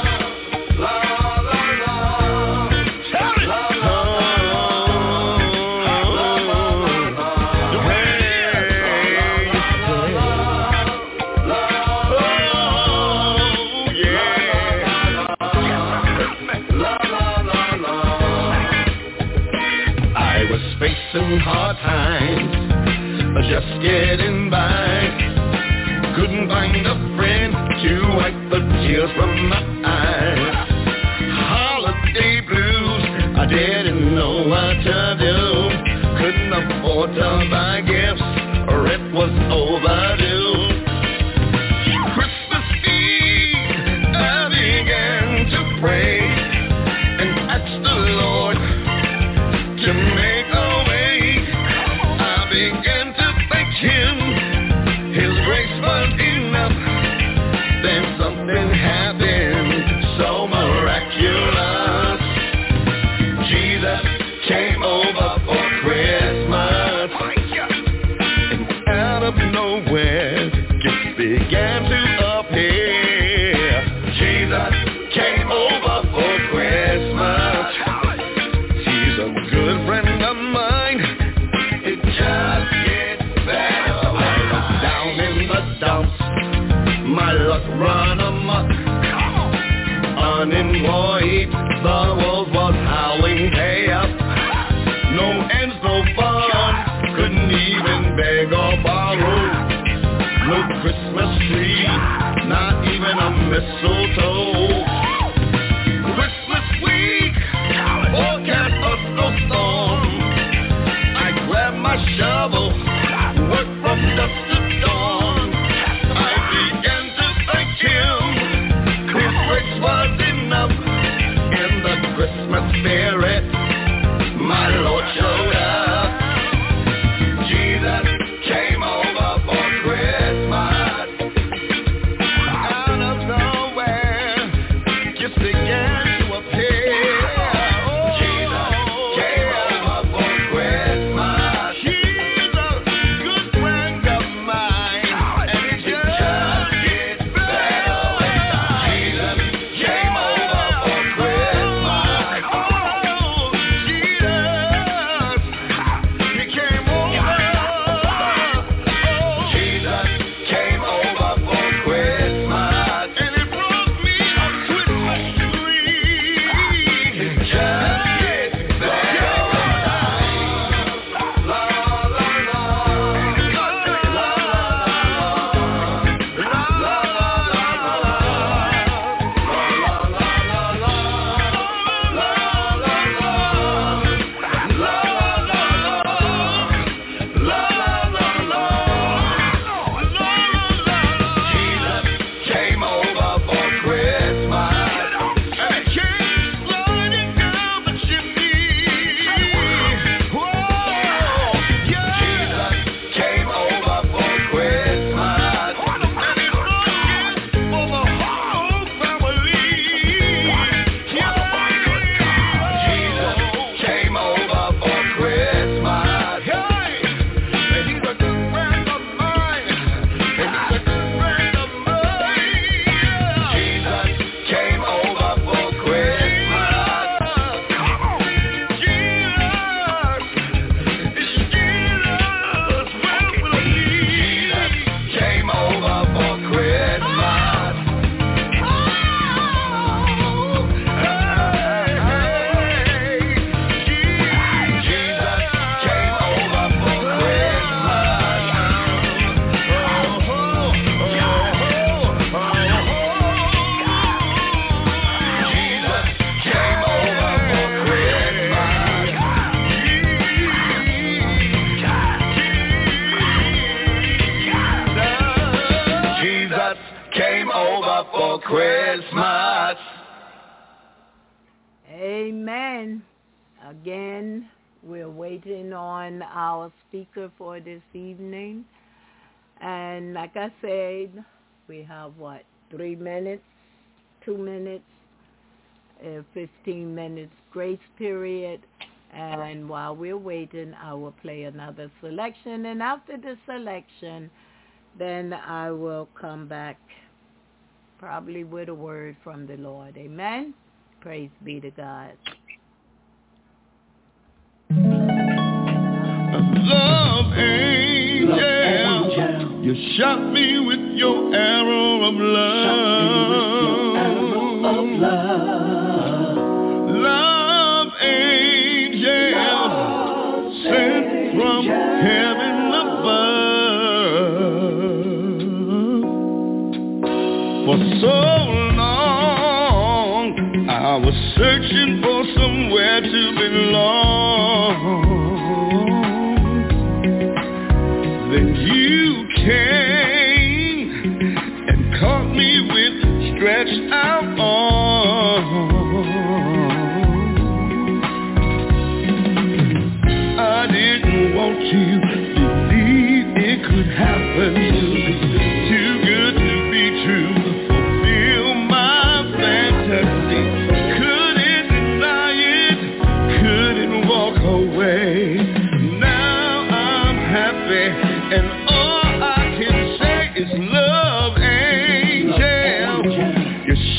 Hard times, just getting by. Couldn't find a friend to wipe the tears from my eyes. Holiday blues, I didn't know what to do. Couldn't afford to buy gifts, or it was overdue. Christmas Eve, I began to pray and ask the Lord to make a him, his grace was enough. Then something happened so miraculous. Jesus came over for Christmas, and out of nowhere gifts began to appear. Jesus came over for Christmas. He's a good friend of mine. It just my luck run amok, unemployed, the wolves was howling, hey up. No ends, no fun, couldn't even beg or borrow. No Christmas tree, not even a mistletoe. Christmas week, forecast a snowstorm. I grabbed my shovel, worked from dusk to dawn. Was enough in the Christmas spirit. My Lord showed up. Jesus came over for Christmas. Out of nowhere, came over for Christmas. Amen. Again, we're waiting on our speaker for this evening. And like I said, we have, what, three minutes, two minutes, uh, fifteen minutes grace period. And while we're waiting, I will play another selection. And after the selection, then I will come back probably with a word from the Lord. Amen. Praise be to God. Love angel, Love angel, you shot me with your arrow of love. Arrow of love. Love angel, Love sent angel. From heaven above. For so long I was searching for somewhere to belong. Then you came and caught me with stretched out arms. I didn't want to believe it could happen to me. Too good to be true. Fulfill my fantasy. Couldn't deny it. Couldn't walk away. Now I'm happy. And all I can say is love angel, you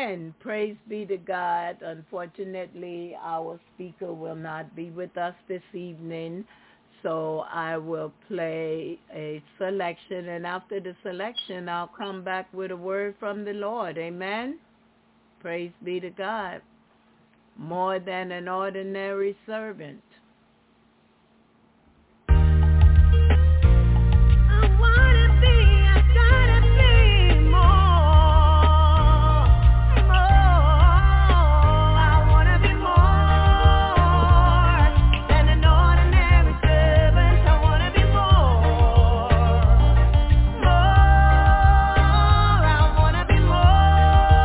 Amen. Praise be to God. Unfortunately, our speaker will not be with us this evening, so I will play a selection, and after the selection, I'll come back with a word from the Lord. Amen. Praise be to God. More than an ordinary servant.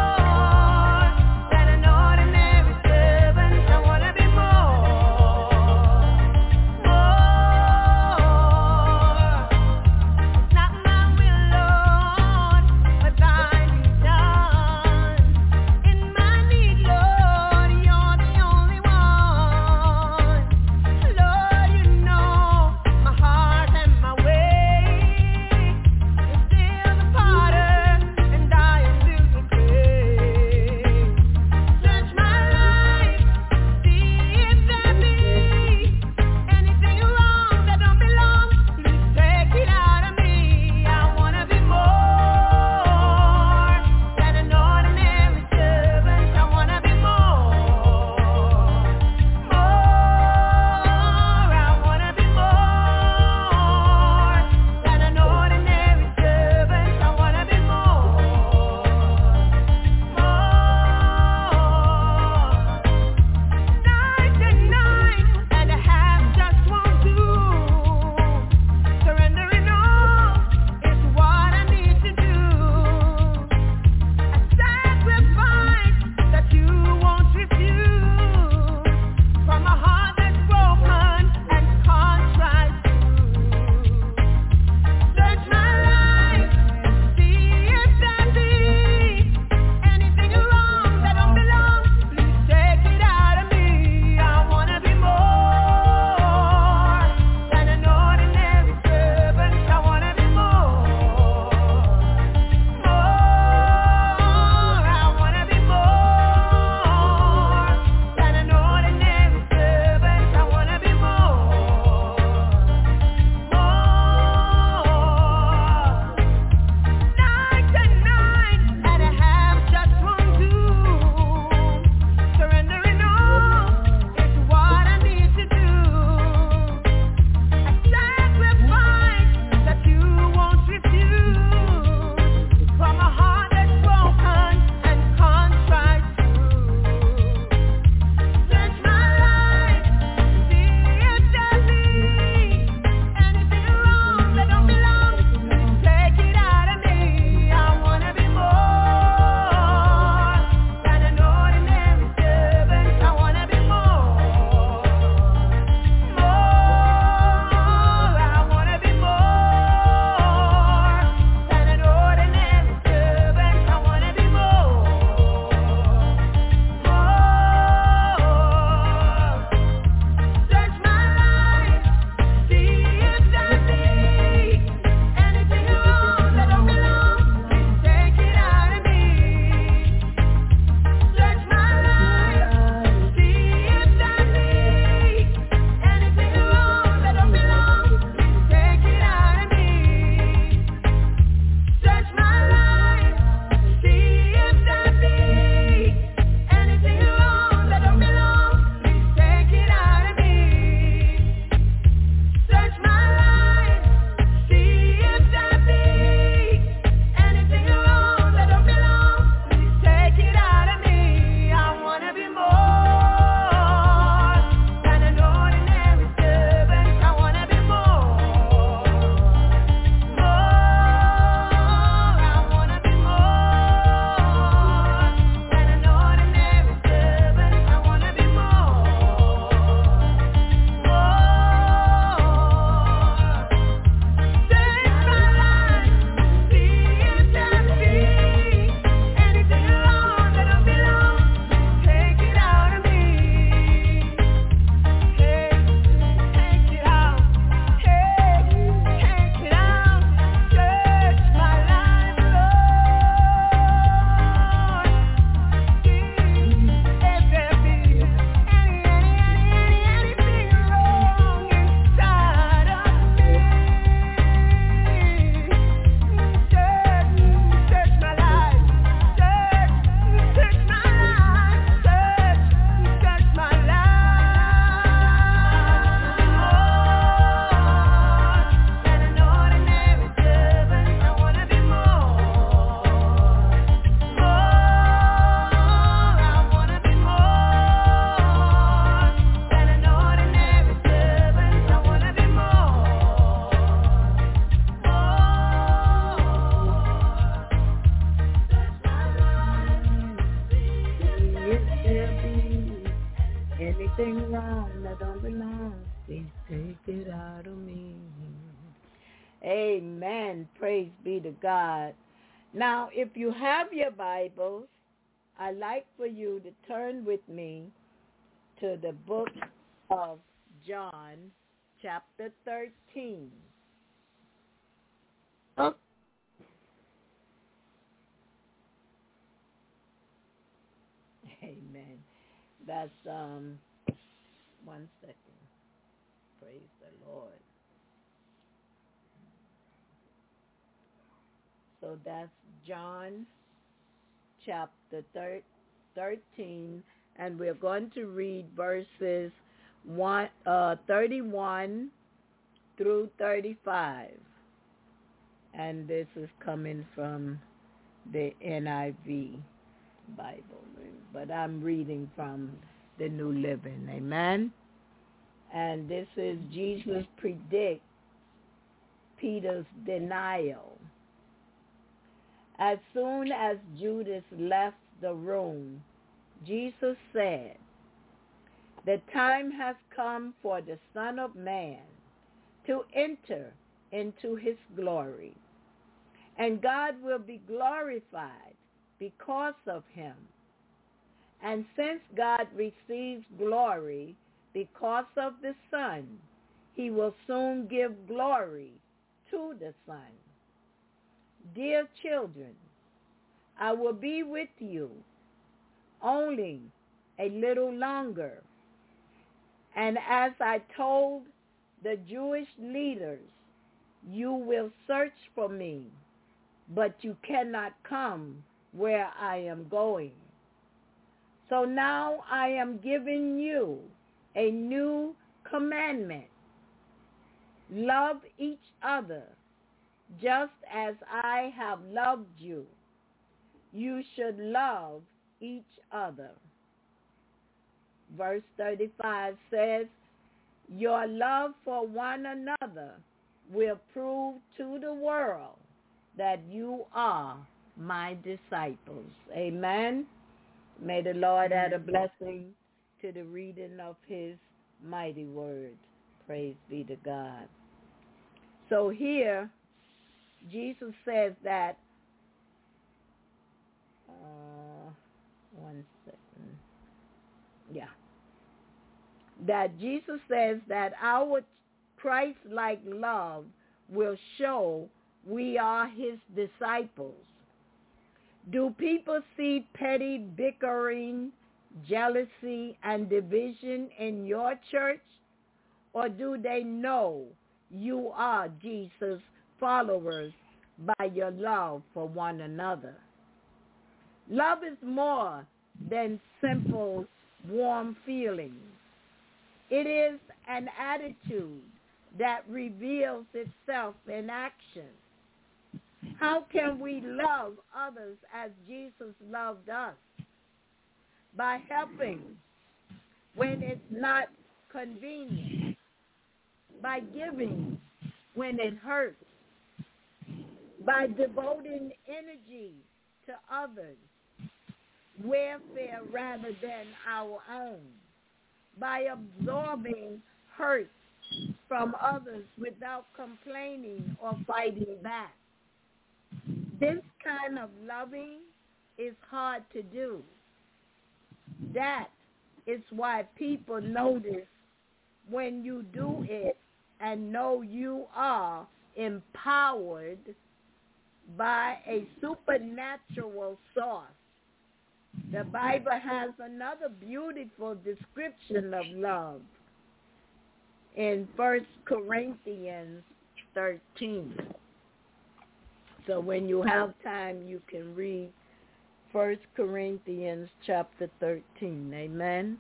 More Anything wrong that don't belong, please take it out of me. Amen. Praise be to God. Now, if you have your Bibles, I'd like for you to turn with me to the book of John, chapter thirteen. Oh. Amen. That's, um, one second. Praise the Lord. So that's John chapter thirteen, and we're going to read verses one, uh, thirty-one through thirty-five. And this is coming from the N I V Bible, but I'm reading from the New Living. Amen. And this is Jesus predicts Peter's denial. As soon as Judas left the room, Jesus said, "The time has come for the Son of Man to enter into his glory, and God will be glorified because of him. And since God receives glory because of the Son, he will soon give glory to the Son. Dear children, I will be with you only a little longer. And as I told the Jewish leaders, you will search for me, but you cannot come where I am going. So now I am giving you a new commandment. Love each other just as I have loved you. You should love each other." Verse thirty-five says, "Your love for one another will prove to the world that you are my disciples." Amen. May the Lord add a blessing to the reading of his mighty word. Praise be to God. So here, Jesus says that, uh, one second, yeah, that Jesus says that our Christ-like love will show we are his disciples. Do people see petty bickering, jealousy, and division in your church? Or do they know you are Jesus' followers by your love for one another? Love is more than simple, warm feelings. It is an attitude that reveals itself in action. How can we love others as Jesus loved us? By helping when it's not convenient. By giving when it hurts. By devoting energy to others' welfare rather than our own. By absorbing hurt from others without complaining or fighting back. This kind of loving is hard to do. That is why people notice when you do it and know you are empowered by a supernatural source. The Bible has another beautiful description of love in First Corinthians thirteen. So when you have time, you can read First Corinthians chapter thirteen. Amen.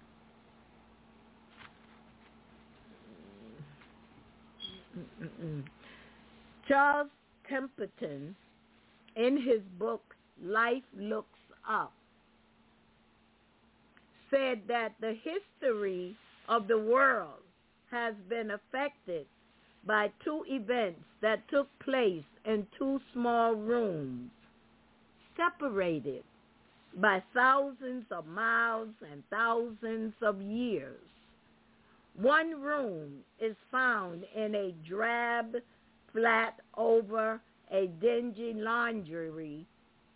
Mm-mm-mm. Charles Templeton, in his book Life Looks Up, said that the history of the world has been affected by two events that took place in two small rooms, separated by thousands of miles and thousands of years. One room is found in a drab flat over a dingy laundry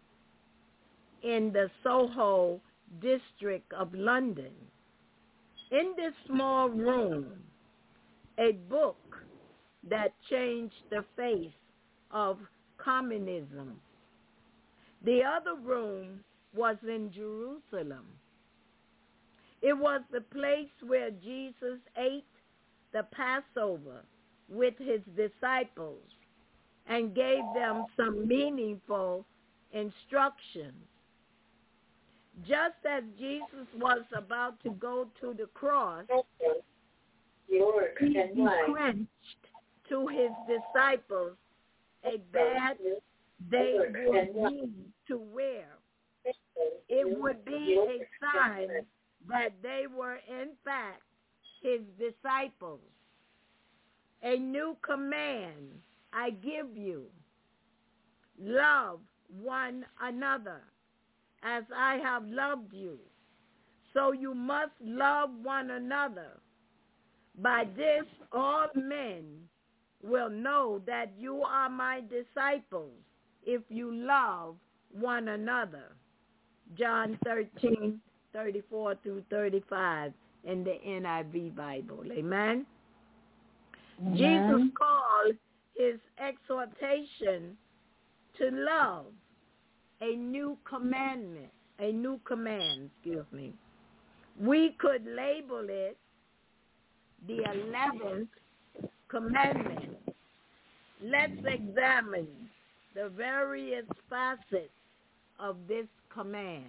in the Soho district of London. In this small room, a book that changed the face of communism. The other room was in Jerusalem. It was the place where Jesus ate the Passover with his disciples and gave them some meaningful instructions. Just as Jesus was about to go to the cross, he decreed to his disciples a badge they would need to wear. It would be a sign that they were in fact his disciples. A new command I give you: love one another as I have loved you. So you must love one another. By this all men will know that you are my disciples if you love one another. John thirteen, thirty-four through thirty-five in the N I V Bible. Amen? Amen. Jesus called his exhortation to love a new commandment, a new command, excuse me. We could label it the eleventh commandment. Let's examine the various facets of this command.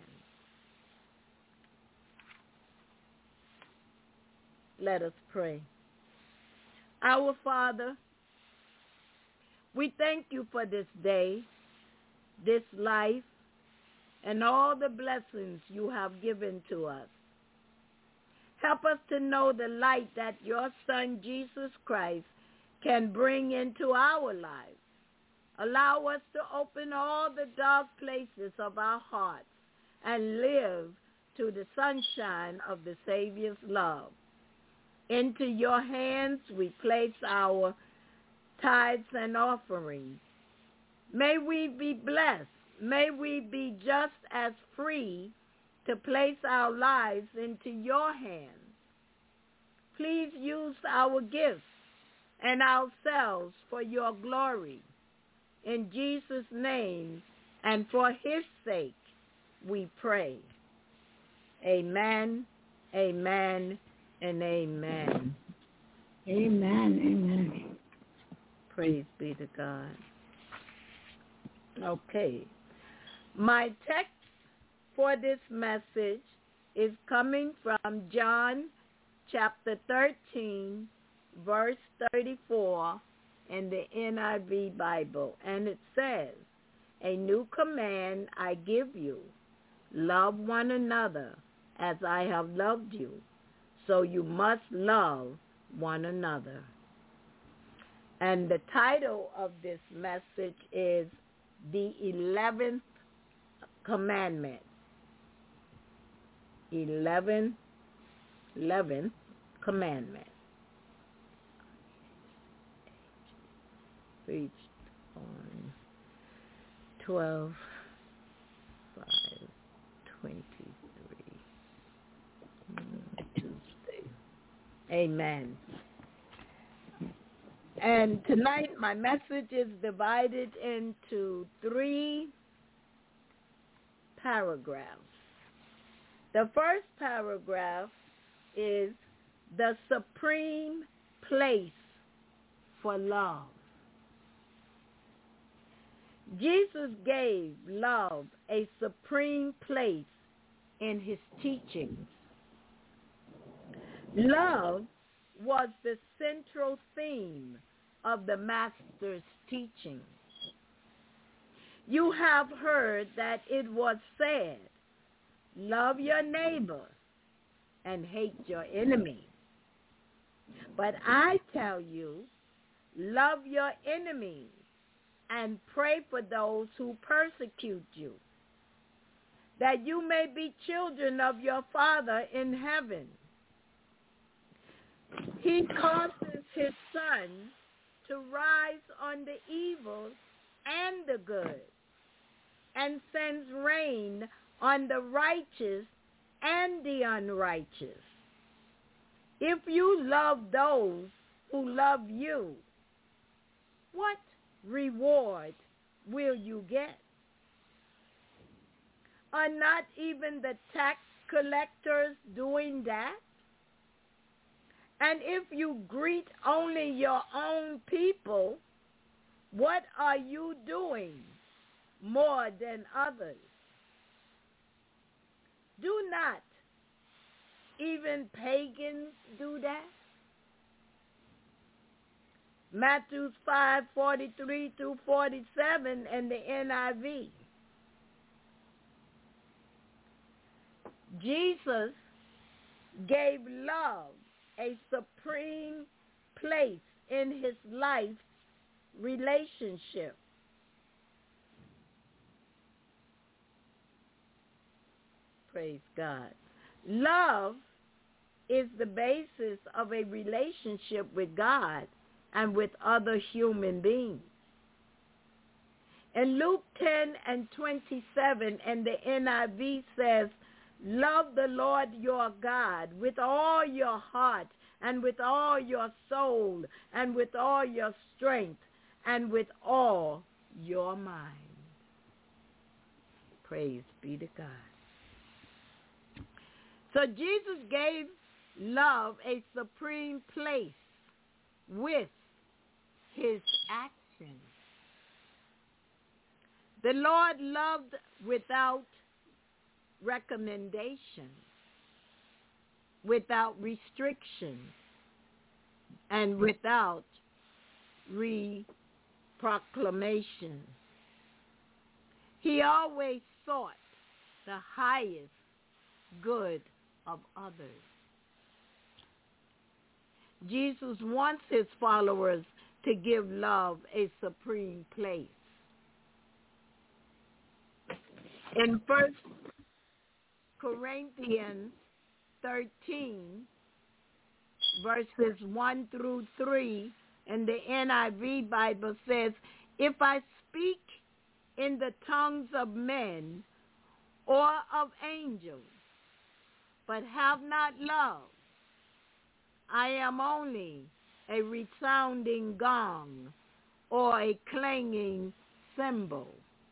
Let us pray. Our Father, we thank you for this day, this life, and all the blessings you have given to us. Help us to know the light that your Son, Jesus Christ, can bring into our lives. Allow us to open all the dark places of our hearts and live to the sunshine of the Savior's love. Into your hands we place our tithes and offerings. May we be blessed. May we be just as free to place our lives into your hands. Please use our gifts and ourselves for your glory. In Jesus' name and for his sake we pray. Amen, amen, and amen. Amen, amen. Praise be to God. Okay. My text for this message is coming from John chapter thirteen, verse thirty-four in the N I V Bible. And it says, "A new command I give you, love one another as I have loved you. So you must love one another." And the title of this message is The Eleventh Commandment. Eleven, eleventh Commandment. Preached on twelve five twenty-three, Tuesday. Amen. And tonight my message is divided into three paragraphs. The first paragraph is the supreme place for love. Jesus gave love a supreme place in his teachings. Love was the central theme of the Master's teaching. You have heard that it was said, love your neighbor and hate your enemy. But I tell you, love your enemies and pray for those who persecute you, that you may be children of your Father in heaven. He causes his sun to rise on the evil and the good, and sends rain on the righteous and the unrighteous. If you love those who love you, what reward will you get? Are not even the tax collectors doing that? And if you greet only your own people, what are you doing more than others? Do not even pagans do that? Matthew five, forty-three through forty-seven and the N I V. Jesus gave love a supreme place in his life relationship. Praise God. Love is the basis of a relationship with God and with other human beings. In Luke ten and twenty-seven, and the N I V says, love the Lord your God with all your heart and with all your soul and with all your strength and with all your mind. Praise be to God. So Jesus gave love a supreme place with his actions. The Lord loved without recommendation, without restriction, and without re-proclamation. He always sought the highest good of others. Jesus wants his followers to give love a supreme place. In First Corinthians thirteen, verses one through three, and the N I V Bible says, if I speak in the tongues of men or of angels, but have not love, I am only a resounding gong or a clanging cymbal.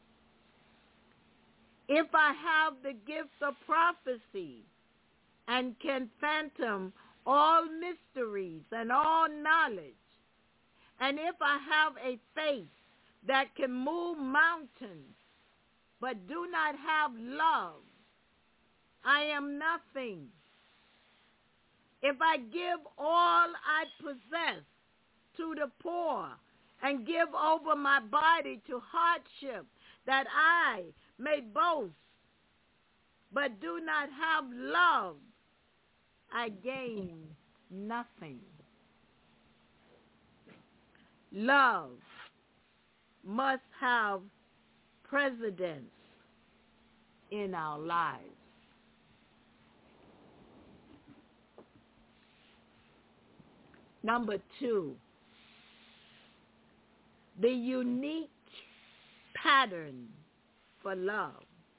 If I have the gift of prophecy and can fathom all mysteries and all knowledge, and if I have a faith that can move mountains, but do not have love, I am nothing. If I give all I possess to the poor and give over my body to hardship that I may boast, but do not have love, I gain nothing. Love must have precedence in our lives. Number two, the unique pattern for love.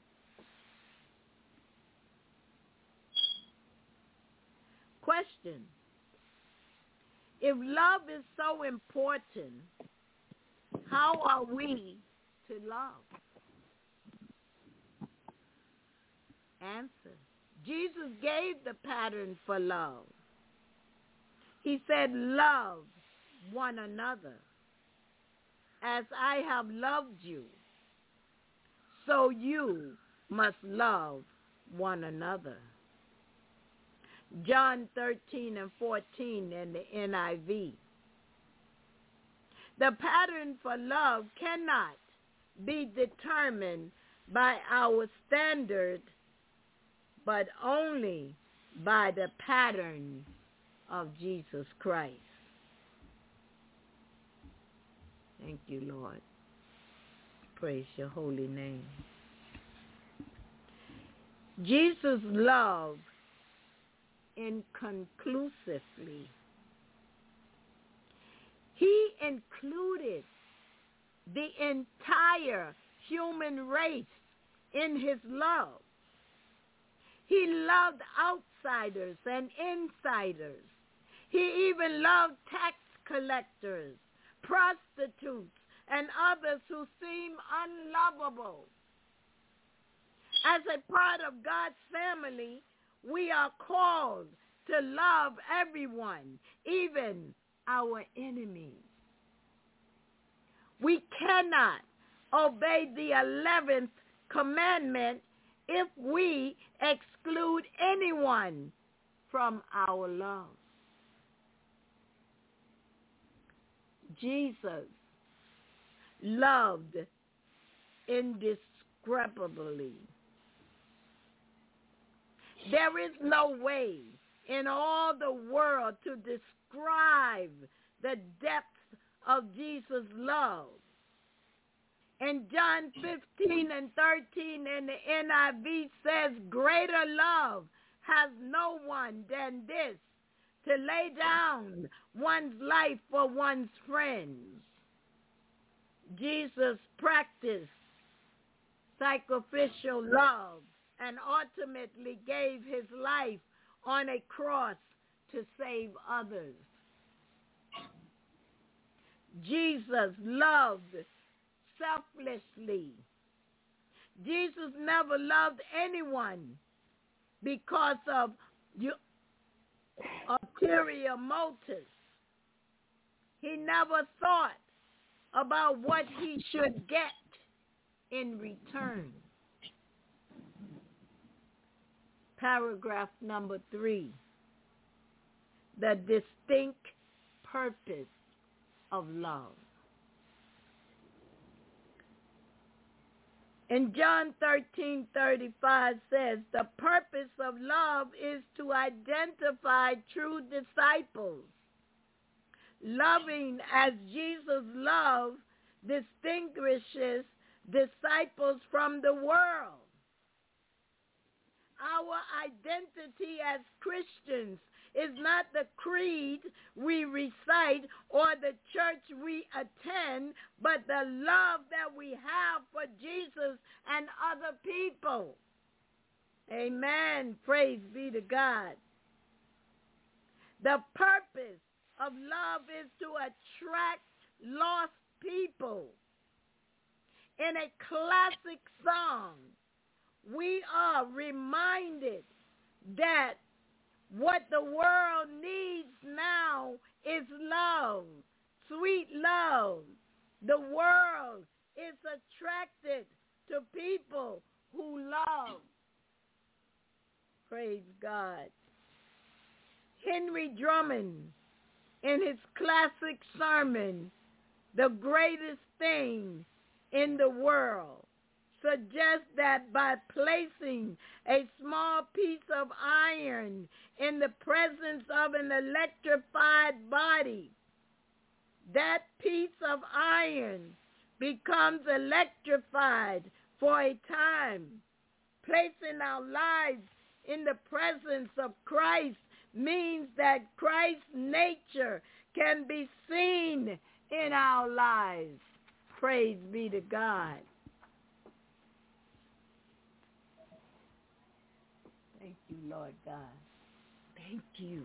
Question: if love is so important, how are we to love? Answer: Jesus gave the pattern for love. He said, love one another. As I have loved you, so you must love one another. John thirteen and fourteen in the N I V. The pattern for love cannot be determined by our standard, but only by the pattern of Jesus Christ. Thank you, Lord. Praise your holy name. Jesus' love inconclusively He included the entire human race in his love. He loved outsiders and insiders. He even loved tax collectors, prostitutes, and others who seem unlovable. As a part of God's family, we are called to love everyone, even our enemies. We cannot obey the eleventh commandment if we exclude anyone from our love. Jesus loved indescribably. There is no way in all the world to describe the depth of Jesus' love. And John fifteen and thirteen in the N I V says, greater love has no one than this, to lay down one's life for one's friends. Jesus practiced sacrificial love and ultimately gave his life on a cross to save others. Jesus loved selflessly. Jesus never loved anyone because of ulterior motives. He never thought about what he should get in return. Paragraph number three, the distinct purpose of love. In John thirteen thirty-five says, the purpose of love is to identify true disciples. Loving as Jesus loved distinguishes disciples from the world. Our identity as Christians is not the creed we recite or the church we attend, but the love that we have for Jesus and other people. Amen. Praise be to God. The purpose of love is to attract lost people. In a classic song, we are reminded that what the world needs now is love, sweet love. The world is attracted to people who love. Praise God. Henry Drummond, in his classic sermon, The Greatest Thing in the World, suggests that by placing a small piece of iron in the presence of an electrified body, that piece of iron becomes electrified for a time. Placing our lives in the presence of Christ means that Christ's nature can be seen in our lives. Praise be to God. Thank you, Lord God. Thank you.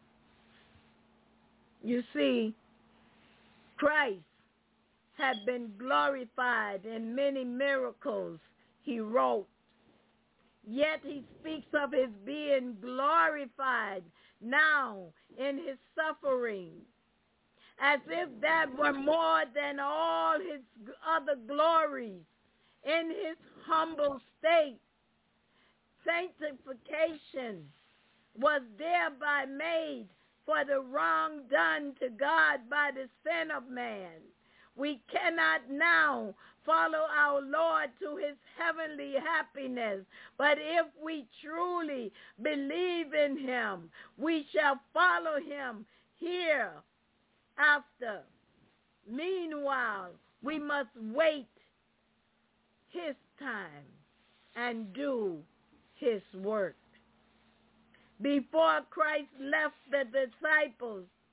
You see, Christ had been glorified in many miracles he wrote. Yet he speaks of his being glorified now in his suffering, as if that were more than all his other glories. In his humble state, sanctification was thereby made for the wrong done to God by the sin of man. We cannot now follow our Lord to his heavenly happiness, but if we truly believe in him, we shall follow him here after. Meanwhile, we must wait his time and do his work. Before Christ left the disciples,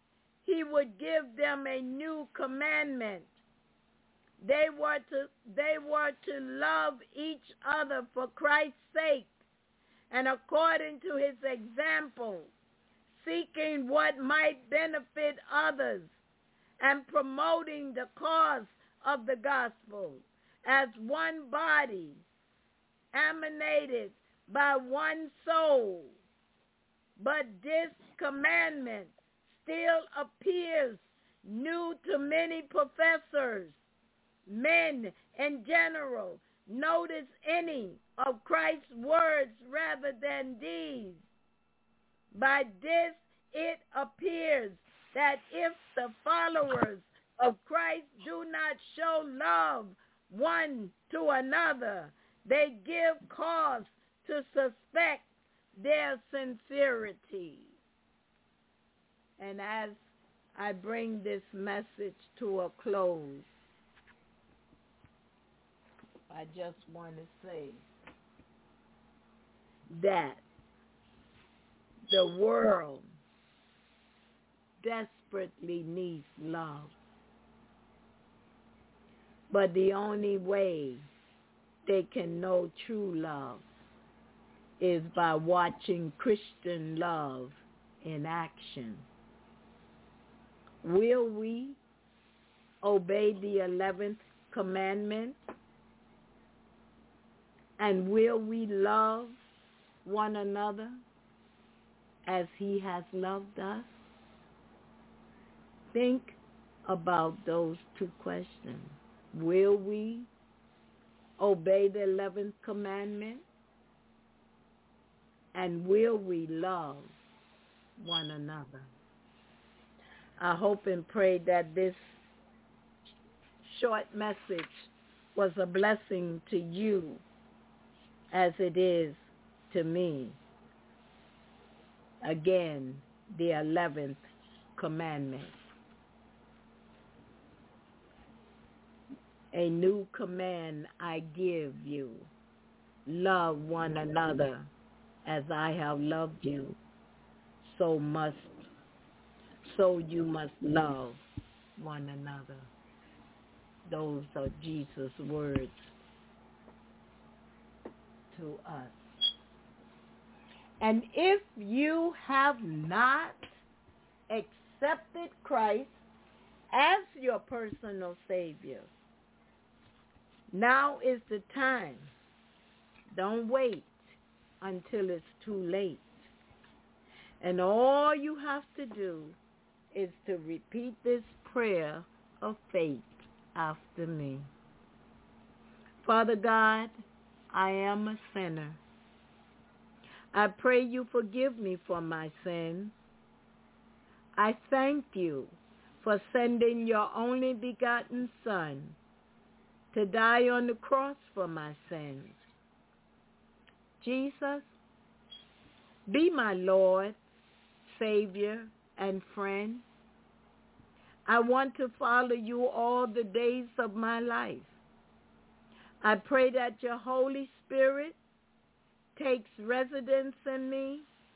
he would give them a new commandment. They were to, they were to love each other for Christ's sake and according to his example, seeking what might benefit others and promoting the cause of the gospel as one body, emanated by one soul. But this commandment still appears new to many professors, men in general. Notice any of Christ's words rather than these. By this it appears that if the followers of Christ do not show love one to another, they give cause to suspect their sincerity. And as I bring this message to a close, I just want to say that the world desperately needs love. But the only way they can know true love is by watching Christian love in action. Will we obey the eleventh commandment? And will we love one another as he has loved us? Think about those two questions. Will we obey the eleventh commandment? And will we love one another? I hope and pray that this short message was a blessing to you as it is to me. Again, the eleventh commandment. A new command I give you. Love one another as I have loved you. So must, so you must love one another. Those are Jesus' words to us. And if you have not accepted Christ as your personal Savior, now is the time. Don't wait until it's too late. And all you have to do is to repeat this prayer of faith after me. Father God, I am a sinner. I pray you forgive me for my sins. I thank you for sending your only begotten Son to die on the cross for my sins. Jesus, be my Lord, Savior, and friend. I want to follow you all the days of my life. I pray that your Holy Spirit takes residence in me.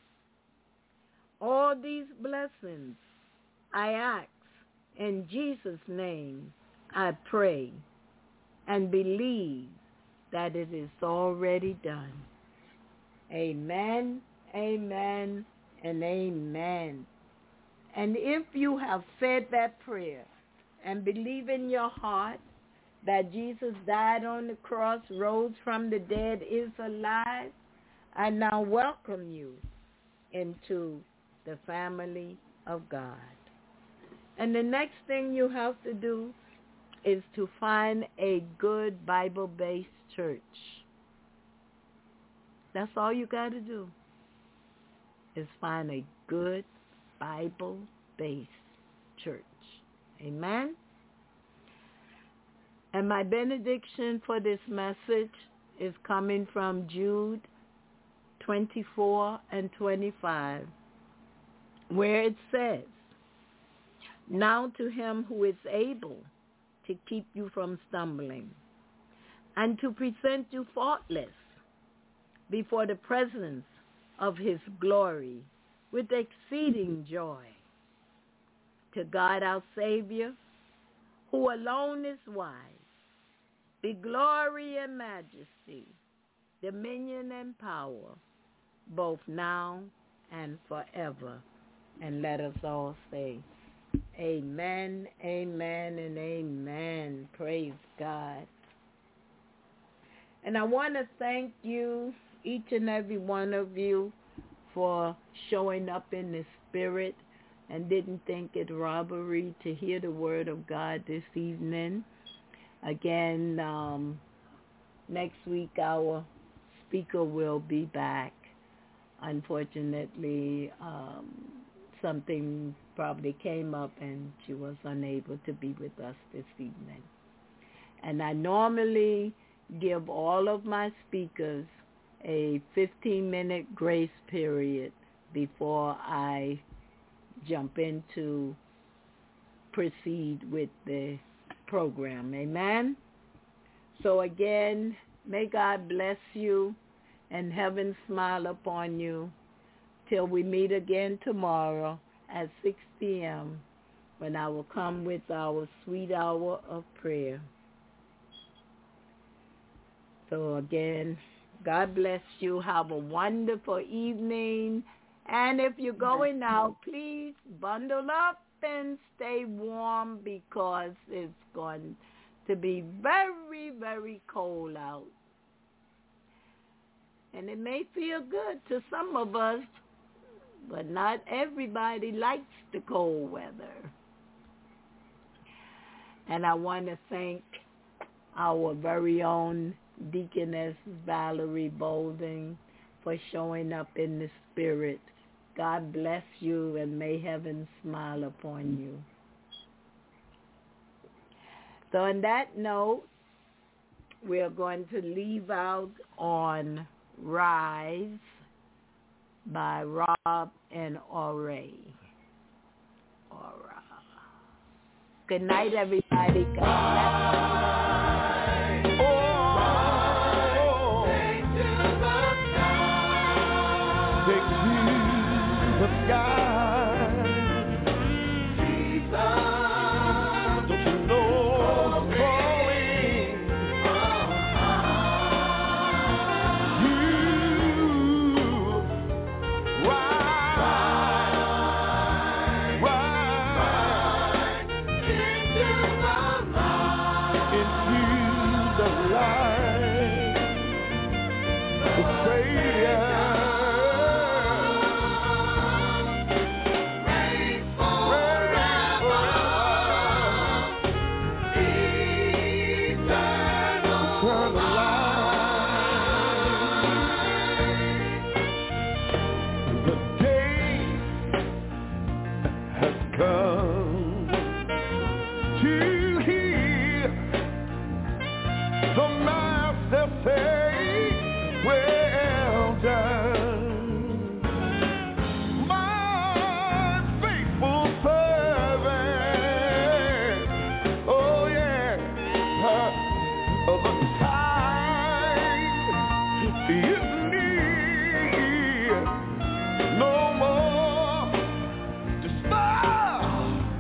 All these blessings I ask in Jesus' name. I pray and believe that it is already done. Amen, amen, and amen. And if you have said that prayer and believe in your heart that Jesus died on the cross, rose from the dead, is alive, I now welcome you into the family of God. And the next thing you have to do is to find a good Bible-based church. That's all you got to do, is find a good Bible-based church. Amen? And my benediction for this message is coming from Jude twenty-four and twenty-five, where it says, "Now to him who is able to keep you from stumbling and to present you faultless before the presence of his glory with exceeding joy. to God our Savior, who alone is wise, be glory and majesty, dominion and power, both now and forever. And let us all say, amen, amen, and amen. Praise God. And I want to thank you, each and every one of you, for showing up in the spirit and didn't think it robbery to hear the word of God this evening. Again, um, next week our speaker will be back. Unfortunately, um, something probably came up and she was unable to be with us this evening. And I normally give all of my speakers a fifteen-minute grace period before I jump into proceed with the program. Amen? So again, may God bless you and heaven smile upon you till we meet again tomorrow at six p.m. when I will come with our sweet hour of prayer. So again, God bless you. Have a wonderful evening. And if you're going out, please bundle up and stay warm because it's going to be very, very cold out. And it may feel good to some of us, but not everybody likes the cold weather. And I want to thank our very own Deaconess Valerie Bolden for showing up in the spirit. God bless you and may heaven smile upon you. So on that note, we are going to leave out on Rise by Rob and Ore. Aura. Good night, everybody. God bless you. No more to stop.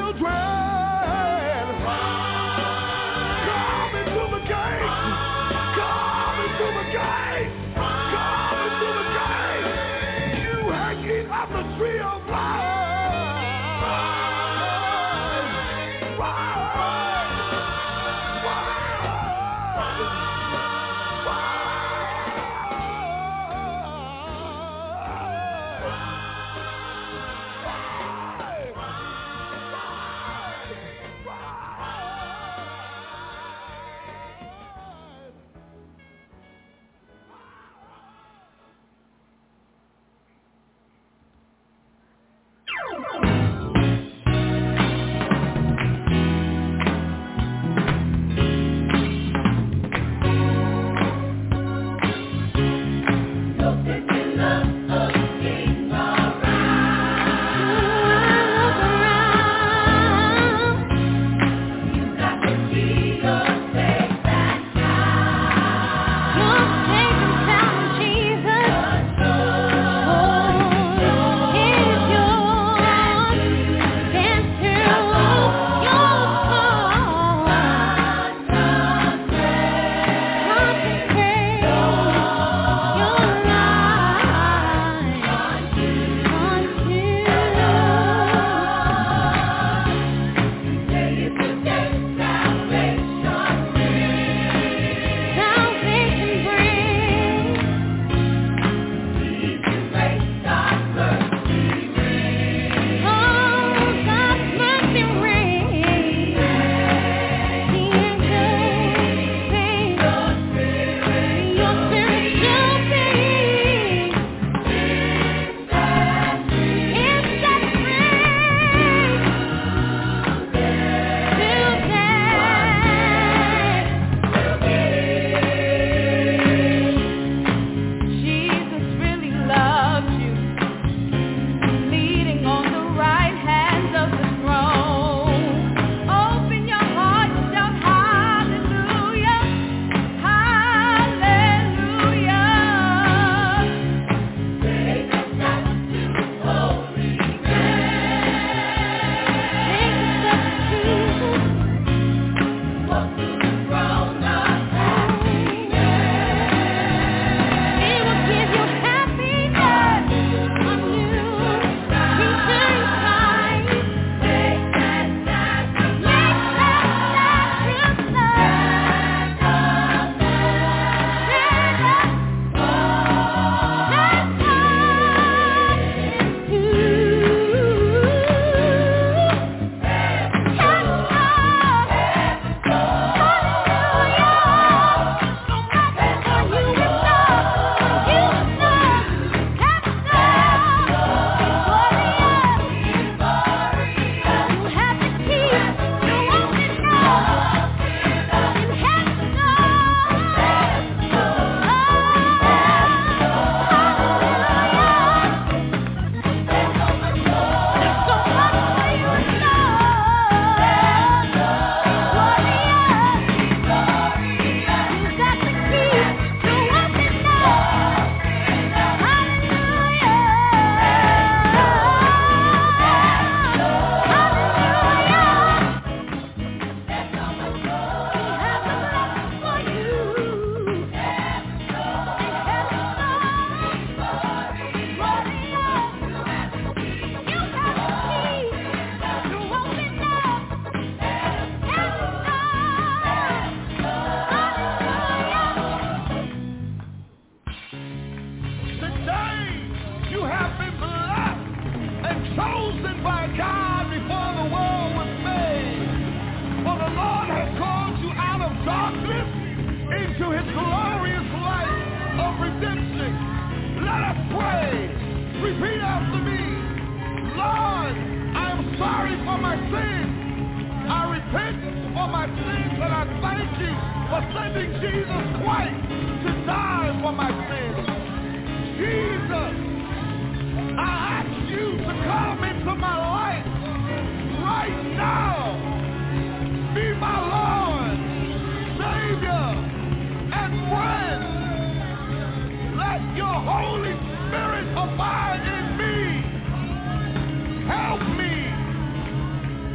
To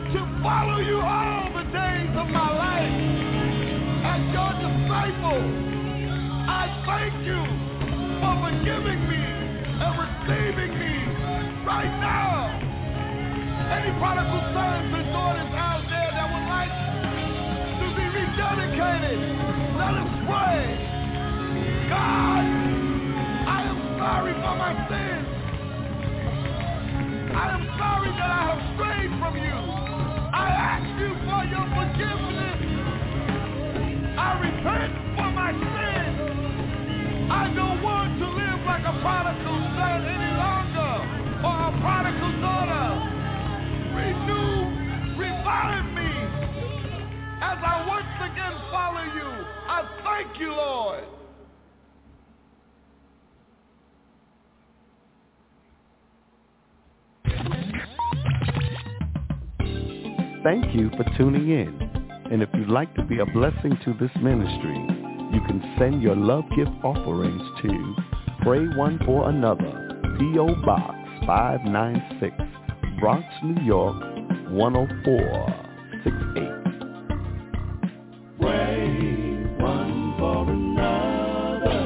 follow you all the days of my life. As your disciple, I thank you for forgiving me and receiving me right now. Any prodigal sons and daughters out there that would like to be rededicated, let us pray. God, I am sorry for my sins. I am sorry that I have strayed from you. I ask you for your forgiveness. I repent for my sins. I don't want to live like a prodigal son any longer or a prodigal daughter. Renew, revive me as I once again follow you. I thank you, Lord. Thank you for tuning in. And if you'd like to be a blessing to this ministry, you can send your love gift offerings to Pray One for Another, P O. Box five nine six, Bronx, New York, one oh four six eight. Pray one for another.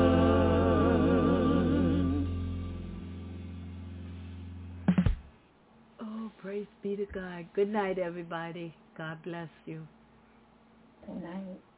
Oh, praise be to God. Good night, everybody. God bless you. Good night.